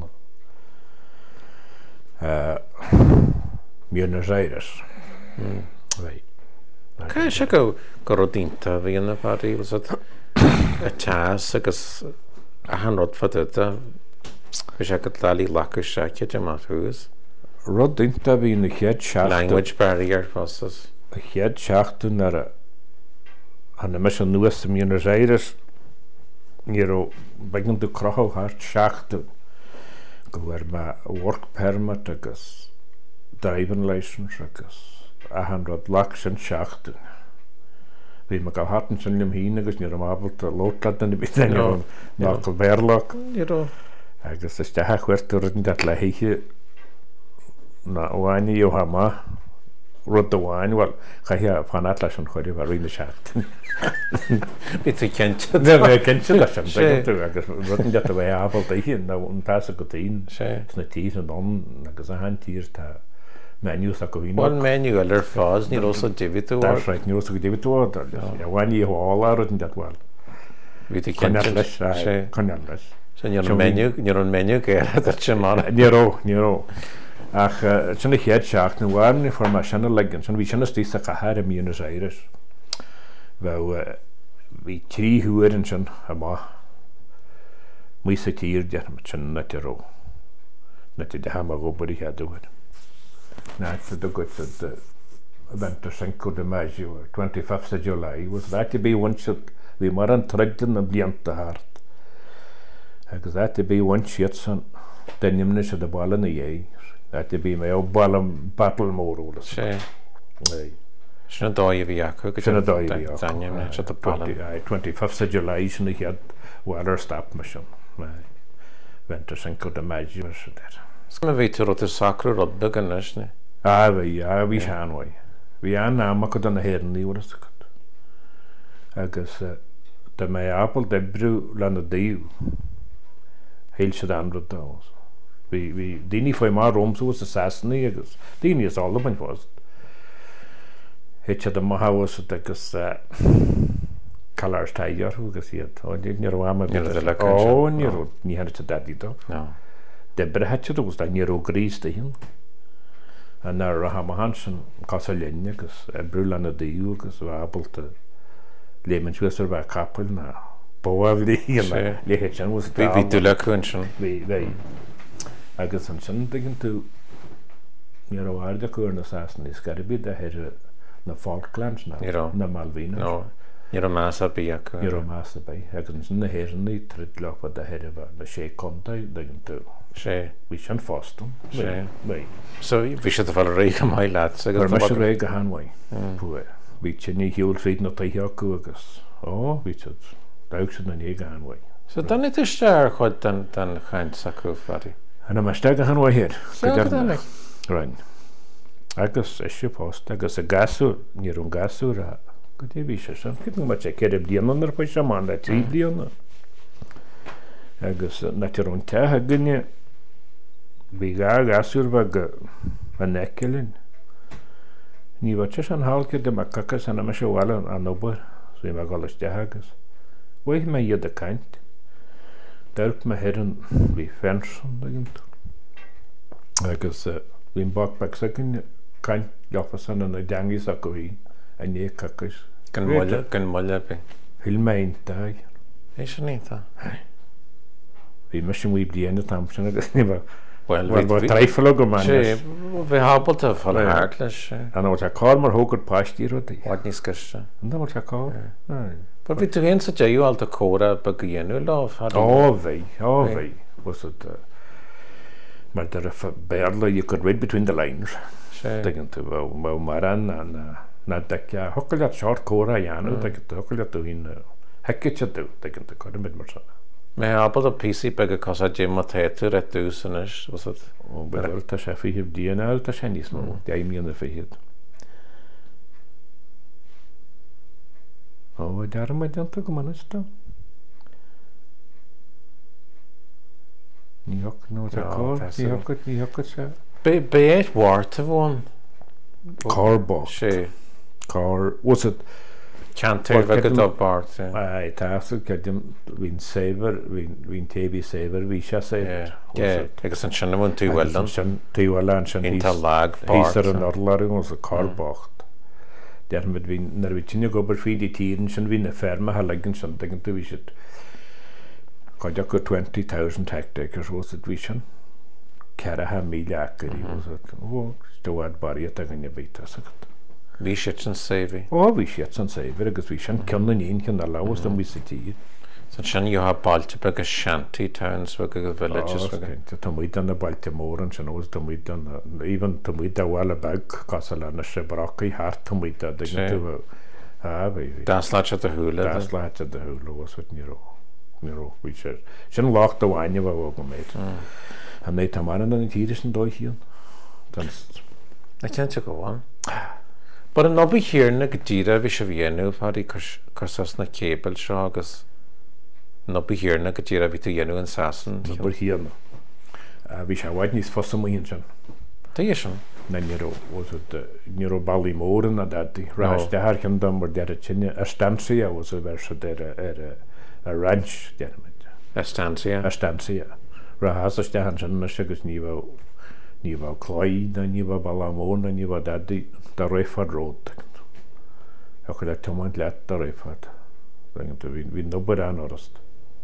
Buenos Aires. Fai. Ca eisiau gael gorodinta fi yn y pari? Y tas agos a hanrod fod yda. Fi eisiau gydlali lac o siacia dim at hwys. Rodinta fi yn y chiad siach. Language barrier process. Y chiad siach dyn ar y Hanna mes yn nŵas ym Buenos Aires ni ro bagn du crocho hart schacht gwer ma work permit agos driving license agos a hundred lakhs yn schacht fi ma gael hartn sy'n lim hyn agos ni ro mabelt lotlad yn y byd yn yw'n nacol berlog agos ysda ha chwerth o'r yn datla heichi na wani o hama rod y wain, wel, cha hi a pan atlas yn chwarae fawr un y siart. Beth i cent? Ne, fe cent y lasam, agos rod yn jata fe afol da hi, na yn tas ag o dyn, sna tîr yn on, agos a han tîr ta menu sa go hyn. Wel, menu yly'r ffos, ni ros o David o. That's right, ni ros o David o. Ja, wain i ho ola rod yn jata wel. Beth i cent? Conarles, conarles. So ni'r menu, ni'r menu gair at y man. Ni ro, ni ro. Ach, sy'n eich iad siach nhw wan i ffordd mae sy'n y legyn. Sy'n fi sy'n ystys a chahar ym Buenos Aires. Fel, fi tri hwyr yn sy'n yma. Mwy sy'n tir diar, mae sy'n net i ro. Net i deham a gobod i hiad ywyd. Na, sy'n dygwyd sydd event o Cinco de Mayo, twenty-fifth of July, was that to be one sydd fi mar yn trydyn yn bliant y hart. agus that be one shit son den nimne se de ball na é that be me o ball battle mór sé Nei sinna dói bhí acu go sinna dói bhí daine se a ball twenty-fifth of July sinna head water stop mission winter sin go de maidí mar se der Sma bhí tú rot sacrú rugby gan leisne a bhí a bhí seanhai bhí an ná go an na héan ní agus de mé apple de brú le na daú héil se andra dás hí hí daoine foioi mar romsú a sasannaí agus daoine is all ban fást hé se de mahawas agus calar taigearú agus iad ní bhama ó ní ní he a dadí do de brehete agus da níró grísta hin an ar a ha hansen cas lenne agus brúla na daú agus bhbalta lémannsúar bheith capil na bóhí le sin was bhí tú le chun sin bhí agus an sin ginn tú ní bhhaide chuir na sana is garibí de heir na Falklands na na Malvína Ní más a bí acu Ní más a bé agus sin na héannaí trid lefa de heir na sé conta ginn tú sé bhí sin fástum sé so bhí sé bhil ré go mai leat agus me sé ré go hanhaid pu bhí sin ní hiúil féad na taithe acu agus ó bhí da sin na ní go hanhaid so dan it is ar chuid den den chaint sacú fadí Anna me ste go hanhaid hir rein agus is sé post agus a gasú níor an gasú a go dé bhí se san go me sé ceir blianan ar pa sem man le trí blianana agus na tirún tethe gunne bhí ga gasúr bh go a necilinn ní bhte an hálce de me cachas anna me se bhile an obair so me gáiste agus bhaith me iad a caiint Deirt me heran bhí fenson agint agus bhín bakbeg sa gunne caiint lefa san na deangis a go bhí a ní cachas gan moile gan moile be Hil méint daig é sin níta Bhí me sin bhí bliana tam sin agus ní Well treifle go man bhí hábalta fall háart leis an bhil cá mar thugad páistí ruí Bhaid níos ciste an bhil cá Ba bhí tú hén sa déúálta córa ba go dhéanú lá á bheith á bheith was it mar de béla you could read between the lines dagin tú bh mar an na de hocail seart córa dhéanú hocail tú hín heice tú dagin tú chu mid mar sa mé ábal a píí be go cos a Jim a téú a dúsanis was it beilta sé fihíh díanail a sé níos mó déimíonna fihiad ó dear me deanta go maniste ní nó ní ní se Bé éit bhharrta bhin cábá sé cá was it Cantar bheith go bart tá cedim hín séver hín tébí séver hí se sé agus an sinna bhain tú bhfuil sin túhil an sin Ínta lag ar an orlaring os a cábacht dermid hín nar bhí tinine gobar fídí tíann sin hí na ferma ha legin sin dagin tú bhí si chuide go twenty thousand hectares was it bhí sin ce a ha míle acarí ó stohad barí a gannne béta sa Bhí si an séhí ó bhí si an séhir agus bhí sin cean naíon cin a lehalas an bhí sa tíad San sin you ha bailte be go shanty towns be go villages Tá muid an na bailte mór an sin ós muid an even tá muid a bhile beg cas le na sé bracaí hart tá muid a tú Das lá a thuúla Das le a thuúla was níró níró bhí sé sin lácht do bhaine bh go méid a méid tá mar an an tíidir an dóithíon Na ceannte go bháin But an nobby hiarna go díra bhí se bhéanú fáí cosas na cébal seo agus nobby hiarna go díra bhí tú dhéanú an sasan bur hiarna bhí se bhaid níos fosa íon sin Tá sin na níró níró bailí móran a datí ráis dethir cin dom mar dead tinine a stansaí a was a bhar se ar a ranch dearmid Estancia Estancia ra hasas dehan sin na sigus ní bh ní bh chláid na ní bh bailmó na ní bh dadí de réifad ród a chu le tomáint leat a réifad hí nobar an orast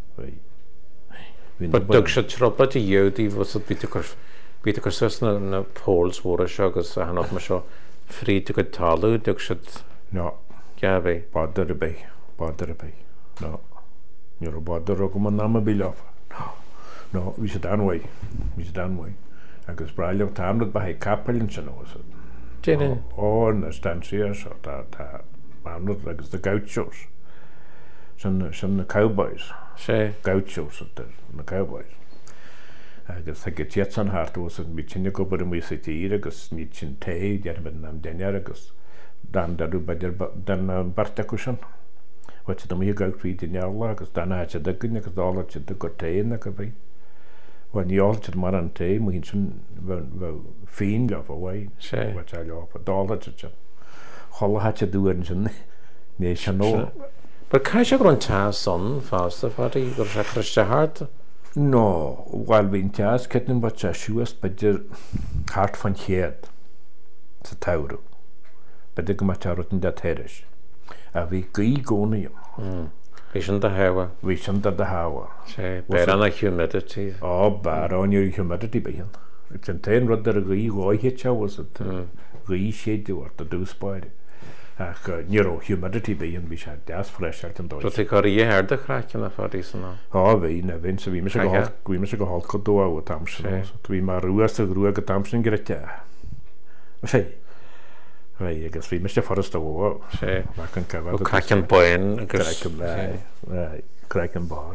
dug se tropa i dhéodí was ví ví chu sus na póls mhra se agus a hanach mar seo frí go talú dug se ná gabé badar a bé badar a bé ná nuair a badar go man ná bí lefa No, bhí sé danhaid, bhí sé danhaid. Agus braileh tamlad ba capelin sin ó. Déan Ó na stansia seo tá amlad agus de gauchos. Sin sin na cowboys. sé Gauchos na cowboys. Agus ag tiet san hart ó san bhí tinne go bud mí tíir agus ní sin té dearmid am daine agus dan darú beidir den barteú sin. Wat do mí gaghrí dineala agus dan se dagunne agus dála si de go téine go bhí. Wa níáilte mar an té mu hín sin féin le bhhaid sé wat le dála se chola hat se dúan sin né se nó. Ba cai se gur an te son fásta fáí gur se chruiste hart? No, bhil bhín teas cetan bat se siúas beidir hart fan chéad sa taú. Beidir go mar terutin de téiris. A bhí gaí gcónaíam. Bhí sin de heha Bhí sin de de hawa. sé be anna humidity Á baránir humidity bíhan. It's an téin rud ar a gaí gáithé te was it gaí séúart a dúspáide. Ach níró humidity bíhan bhí se deas freiseart an dóid. Rutí choí héir de chráicin na fáí sanna. Á bhí na bhín sa bhí me bhí me go hall go dó a tamsin. Bhí mar ruas a grú go tamsin grite. Fé. Bhí agus bhí me sé forrasta bh sé an ceh caian buin agus Craig an bar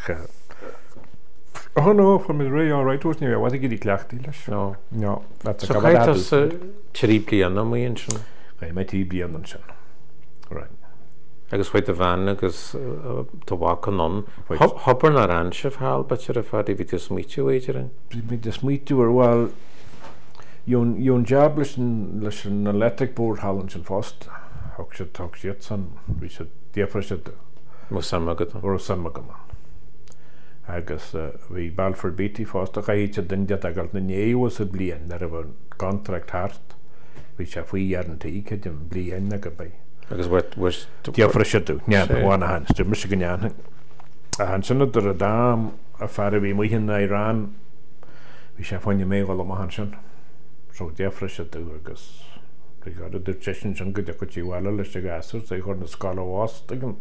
ó nó fan mé ré áráitús ní bhhaid í cleachtaí leis nó nó caiitas tíí blianana íon sin mé tí bían an sin agus chuid a bhean agus dohacan Hopper na ran se bhall be ar a fád ví smíú éidirin. mé de smíú ar bháil Jón job leis leis an electric board hallan sin fást thug sé tug siad san bhí sé déafra sé Mu sam agad ó sama go agus bhí Balfour Beatty fást a chaíte duine agalt na néhs a blian ar a bh contract hart bhí sé faoí ar an taíce an blian a go bé. agus Déafra sé tú neanháinna hans tú mu go neanna. A han sinna ar a dám a fear a bhí muhin na Irán bhí sé fáinne méáil am han sin. So déafra se tú agus a dúir tesin sin go de go tíhile leis a gasú é chu na scala bhás agant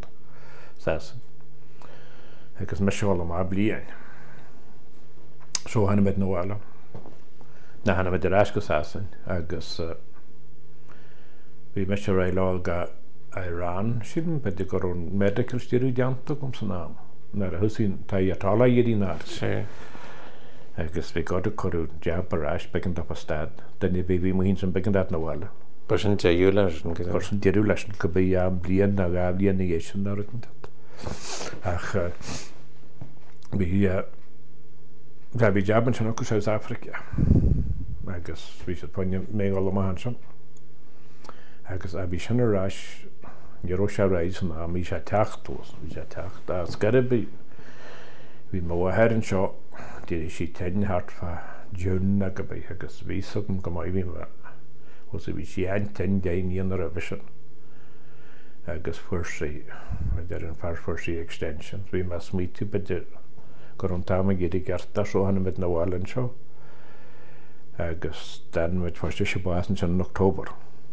agus me seála má blian. So hanna mit nóhile na hanna mit eis go san agus bhí me se réileáil ga Irán sin be gur an medical stíú deanta gom san ná nar a husín tá atála iadí ná sé agus bhí god a choú deab arráis begin a stad denna bhí bhí hín san begin dat nóhile. Ba sin deú leis Gur san deú leis go bhí a blian na gá blian na sin ná ach bhí bhí deaban sin go South Africa agus bhí sé poine méáil am han sin agus a bhí sin arráis níró se rééis san a mí sé techtús bhí sé techt a scarad bhí bhí má heann seo Dí sí tein hart fa dún a go bé agus ví gom go mai bhí ó sa bhí si ein ten déíon ar a vision agus fuaí ar an far fuaí extension. Bhí me smítú beidir gur an táma géidir gerta seo hanna mit na bháin seo agus den mit fuiste se báan sin in Octóber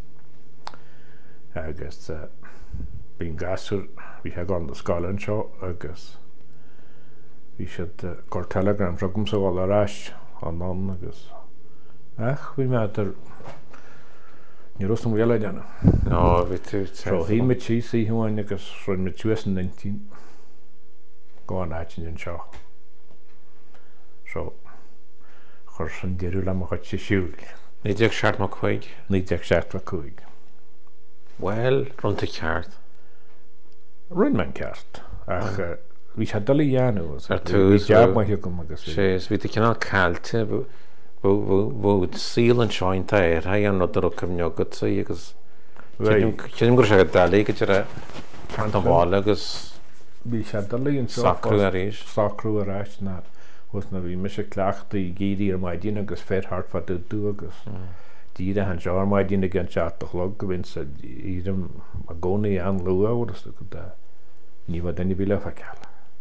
agus bín gasú bhí he gan na sálan seo agus Bhí sé gur telegram gom sa bháil arráis an ná agus ach bhí me ar ní ros bhéile deanna. nó bhí tú hí mit sí í thuáin agus run mit two thousand nineteen gáin áitin seo. So chur san déirú le mo chuid sé siúil. Ní deag seart má chuig? Ní deag seart má chuig. Well, runta ceart. Run man ceart ach bhí sé dul dhéanú tú gom agus sé bhí cinál caiilte bhd síl an seáinta ar ha an nodar cumneogad sa agus cin gur se go dalí go an bháil agus bhí sé dalíonn sacrú a rééis sacrú a ráis na was na bhí me se cleachta i géirí ar maidín agus féthart fa dú agus díide an seá maidína gan seaachlog go bhín sa ídum a gcónaí an luá go ní bh denna bhí le fa ceala.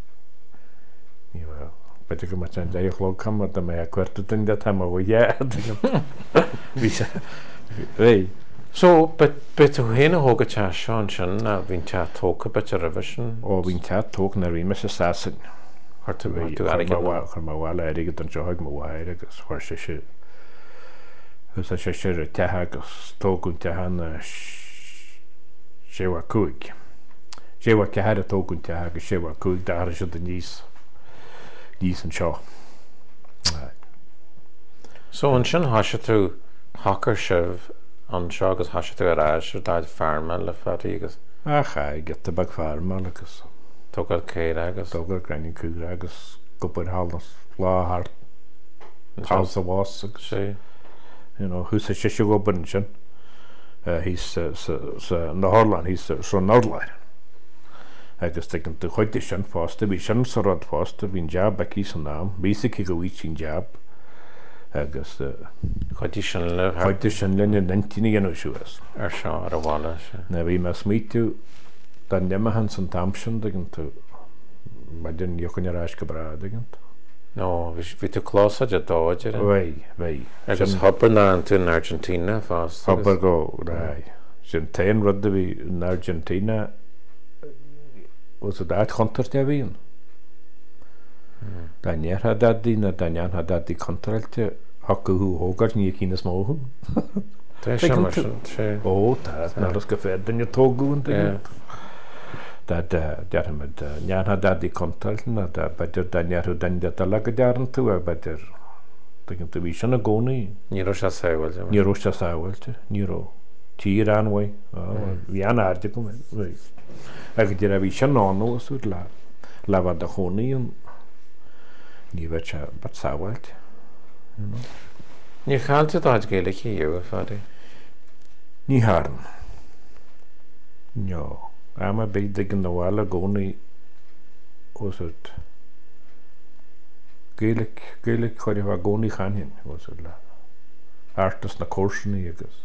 Beidir go mat an déochlog kam a mé a cuairta duine tam bh hí sé ré. So be tú héna thóga te seán sin a bhín te tóca be a revision ó bhín te tóg na ríme sa sasan Hartu Bhí hartu aige bhá chu má bhile aige an teoigh má bhhair agus chuir sé se Hus a sé sé tethe agus tógún tethe séhha cuaig. Séhha cehead a tógún tethe agus séhha cuaig de se den níos níos an seo. So an sin hasise tú hacker sibh an seo agus hasise tú aráis ar dáid farma le fatí agus A cha get a bag farma agus tugail céad agus tógur greinin cúra agus gopur hálas láthart House of Was sé you know who's a shishu go bunchen uh he's uh, so so na Holland he's uh, so nordline I just taken to hoite shan fast to be shan so rod fast to be job back is naam basically go reaching job I guess uh chuidí sin le hoite shan le nineteen you know shoes ar seo ar a bhála sé na we must meet you dan nemma hans an tamshan degen to but then you can rush go bra degen No, vi tú chlósa de dóidir Wei, wei. Agus hopper ná an tú in Argentina fast Hopper go, rai. Sin tein rudde vi in Argentina was it dat kontert ja wien. Dan jer had dat die, dan jan had dat die kontralte hakke hoe hoger nie kines mogen. Tre sem sé Oh, dat na das gefährt den je togu und dat der met jan had dat die kontralten dat bij der dan jer dan dat lag jaren toe bij der tegen te wie schon goni. Ní ro se saoil Ní ro se saoil ní ro. Tí an way. Vi an aarde kom. Ag dir a vi se náno súd la lava da honi un ní vet se bat saoilt. Ní chaáilte dáid géala í dhéh fádi. Ní harm. No. Ama big dig in the wall goni was it Gaelic Gaelic choir va goni chanin was it la artas na course agus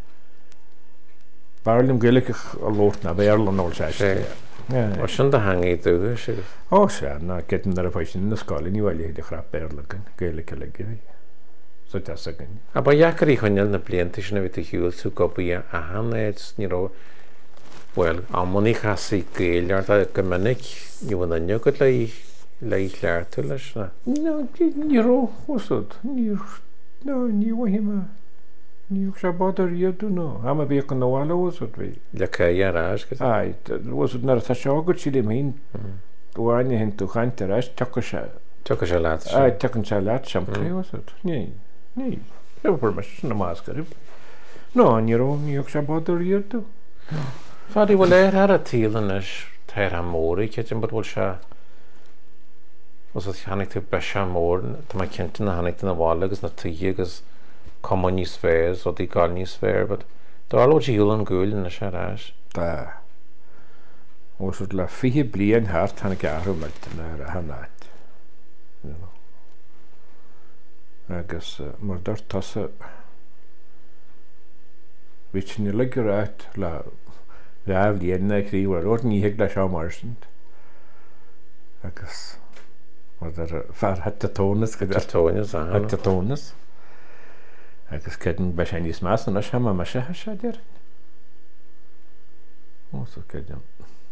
Barlim Gaelic a lot na Ireland all sé Or sin de hangí dú sé Oh sé na getting there a in na school ni wali de chrap Ireland Gaelic le so tas again A ba jacarí chuineal na blianta sinna bhí hiúil tú gopaí a hannéid ní ro Well, am mní chasaí géileart a go minic ní bhna nne go le le leir tú leis na. No, ní ro wasod ní no ní wahima ní se badar iadú no ama bí an nóála wasod vi Le cé arás go ai wasod na tá seágad si im hín bhhaine hen tú chainte reis tu se Tu sé leat ai tuann se leat seamlí wasod ní ní epur me na máscarib no ní ro níoh se badar iadú Fádi bhfuil éir ar a tílan is teir an mórí ce tin bhfuil se was chanig tú be se mór Tá mai cinnta na hanig na bhála agus na tuí agus comá níos féir ó dí gáil níos féir, but dáil hiúil an gúil na sé ráis. Tá wasod le fihe blian hart hanna garú me na a hanát agus mar dar tasa vit ni legur uit la Raaf die ene krie waar oor nie hek da sja marsend. Agus maar er var het te tonus gedat tonus aan. Het te tonus. Agus kedden waarschijnlijk smaas en as hama ma sha sha der. O so kedden.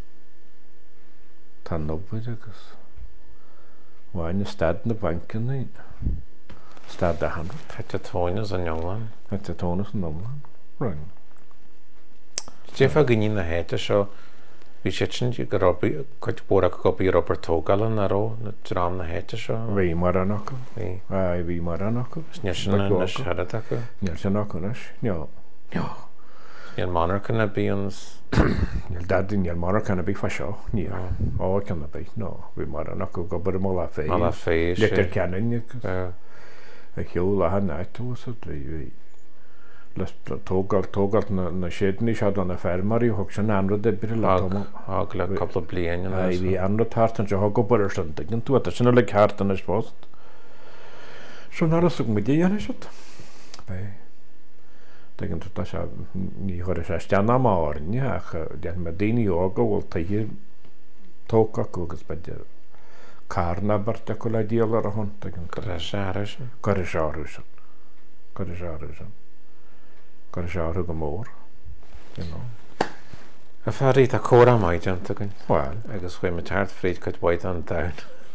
Tan op agus. Waine stad na banken nie. Stad da hand. Het te tonus aan jonglan. Het te tonus aan jonglan. Right. Jefa gní na héite seo bhí sé sin go chuid bóra go gopaí Robert Tógalan aró na rám na héite seo. Bhí mar annach Bhí ai bhí mar annach Sne sin na sead acu. Níl se nach nas no no Níl manar canna bíons níl dadin níl mar canna bí fa seo ní á canna bí no bhí mar annach go bar má fé má fé letar canan a cheol a hanna tú so bhí les tógal tógal na na sédni se an a fermar hog se anra de bir le hag le couple blian ai vi anra tartan se hog go stand gin tú sin le kartan is post so na sug mit dé se bei degin tú ta se ní hor se stana má ní ach den me déni oga vol ta hi tóka kogus be karna bartakula díalar a hon degin Corrisharus Corrisharus Corrisharus Got a shot of the more, you know. A farí a córa maid an tugann. Well, agus chuim me tart fríd chuid waid an dain.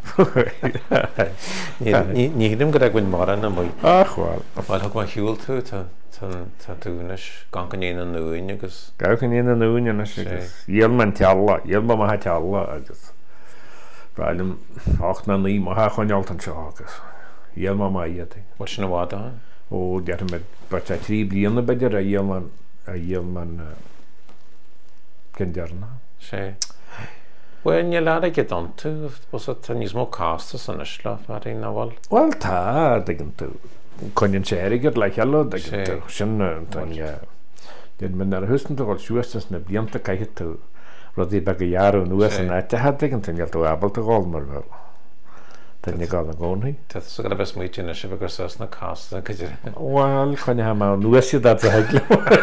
Ní ddim gyda gwyn mor yn y mwy. Ach, wel. Wel, hwg mae hiwl tu, ta dŵnys, gan gan un yn nŵyn, agos. Gawch yn un yn nŵyn yn ysig. Iel ma'n tialla, iel ma ma ha tialla, agos. Brailym, och na ni, ma ha chwan ialt yn sio, agos. Iel ma ma i ati. Wat sy'n y wad o? O, diar yn byd, bach a tri blion y bydyr, a iel ma'n, a iel ma'n, gyndiarna. Se. Wel, ni lada gydon tu, os o tan nismo castas yn ysla, far ein awal. Wel, ta, digyn tu. Konjen serig er like hallo, digyn tu. Syn, tan ja. Den men ar husten tu gol sjuestas na blianta kai hitu. Roedd i bag y iar o'n wys yn eto had digyn tan jalt o abel tu gol mar fel. Den ni gael yn gôn hi. Teth so gyda bes mwy ti'n ysio fe gosas na castas yn cydir. Wel, konjen ha ma o'n wys i dat sa hegl.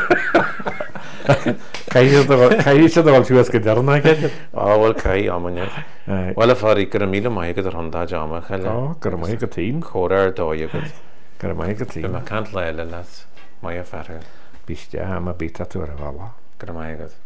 Kai eisiau ddol siwas gyda'r gyda? O, wel, kai, o, mwyn i'r. Wel, y ffordd i gyda mil o mai gyda'r honda jama, chael. O, gyda mai gyda tîm. Cwr ar doi o gyd. Gyda mai gyda tîm. Mae cant leil yn lath, mai o fferwyr. Bistia, mae bita tu ar y fala. Gyda mai o gyd.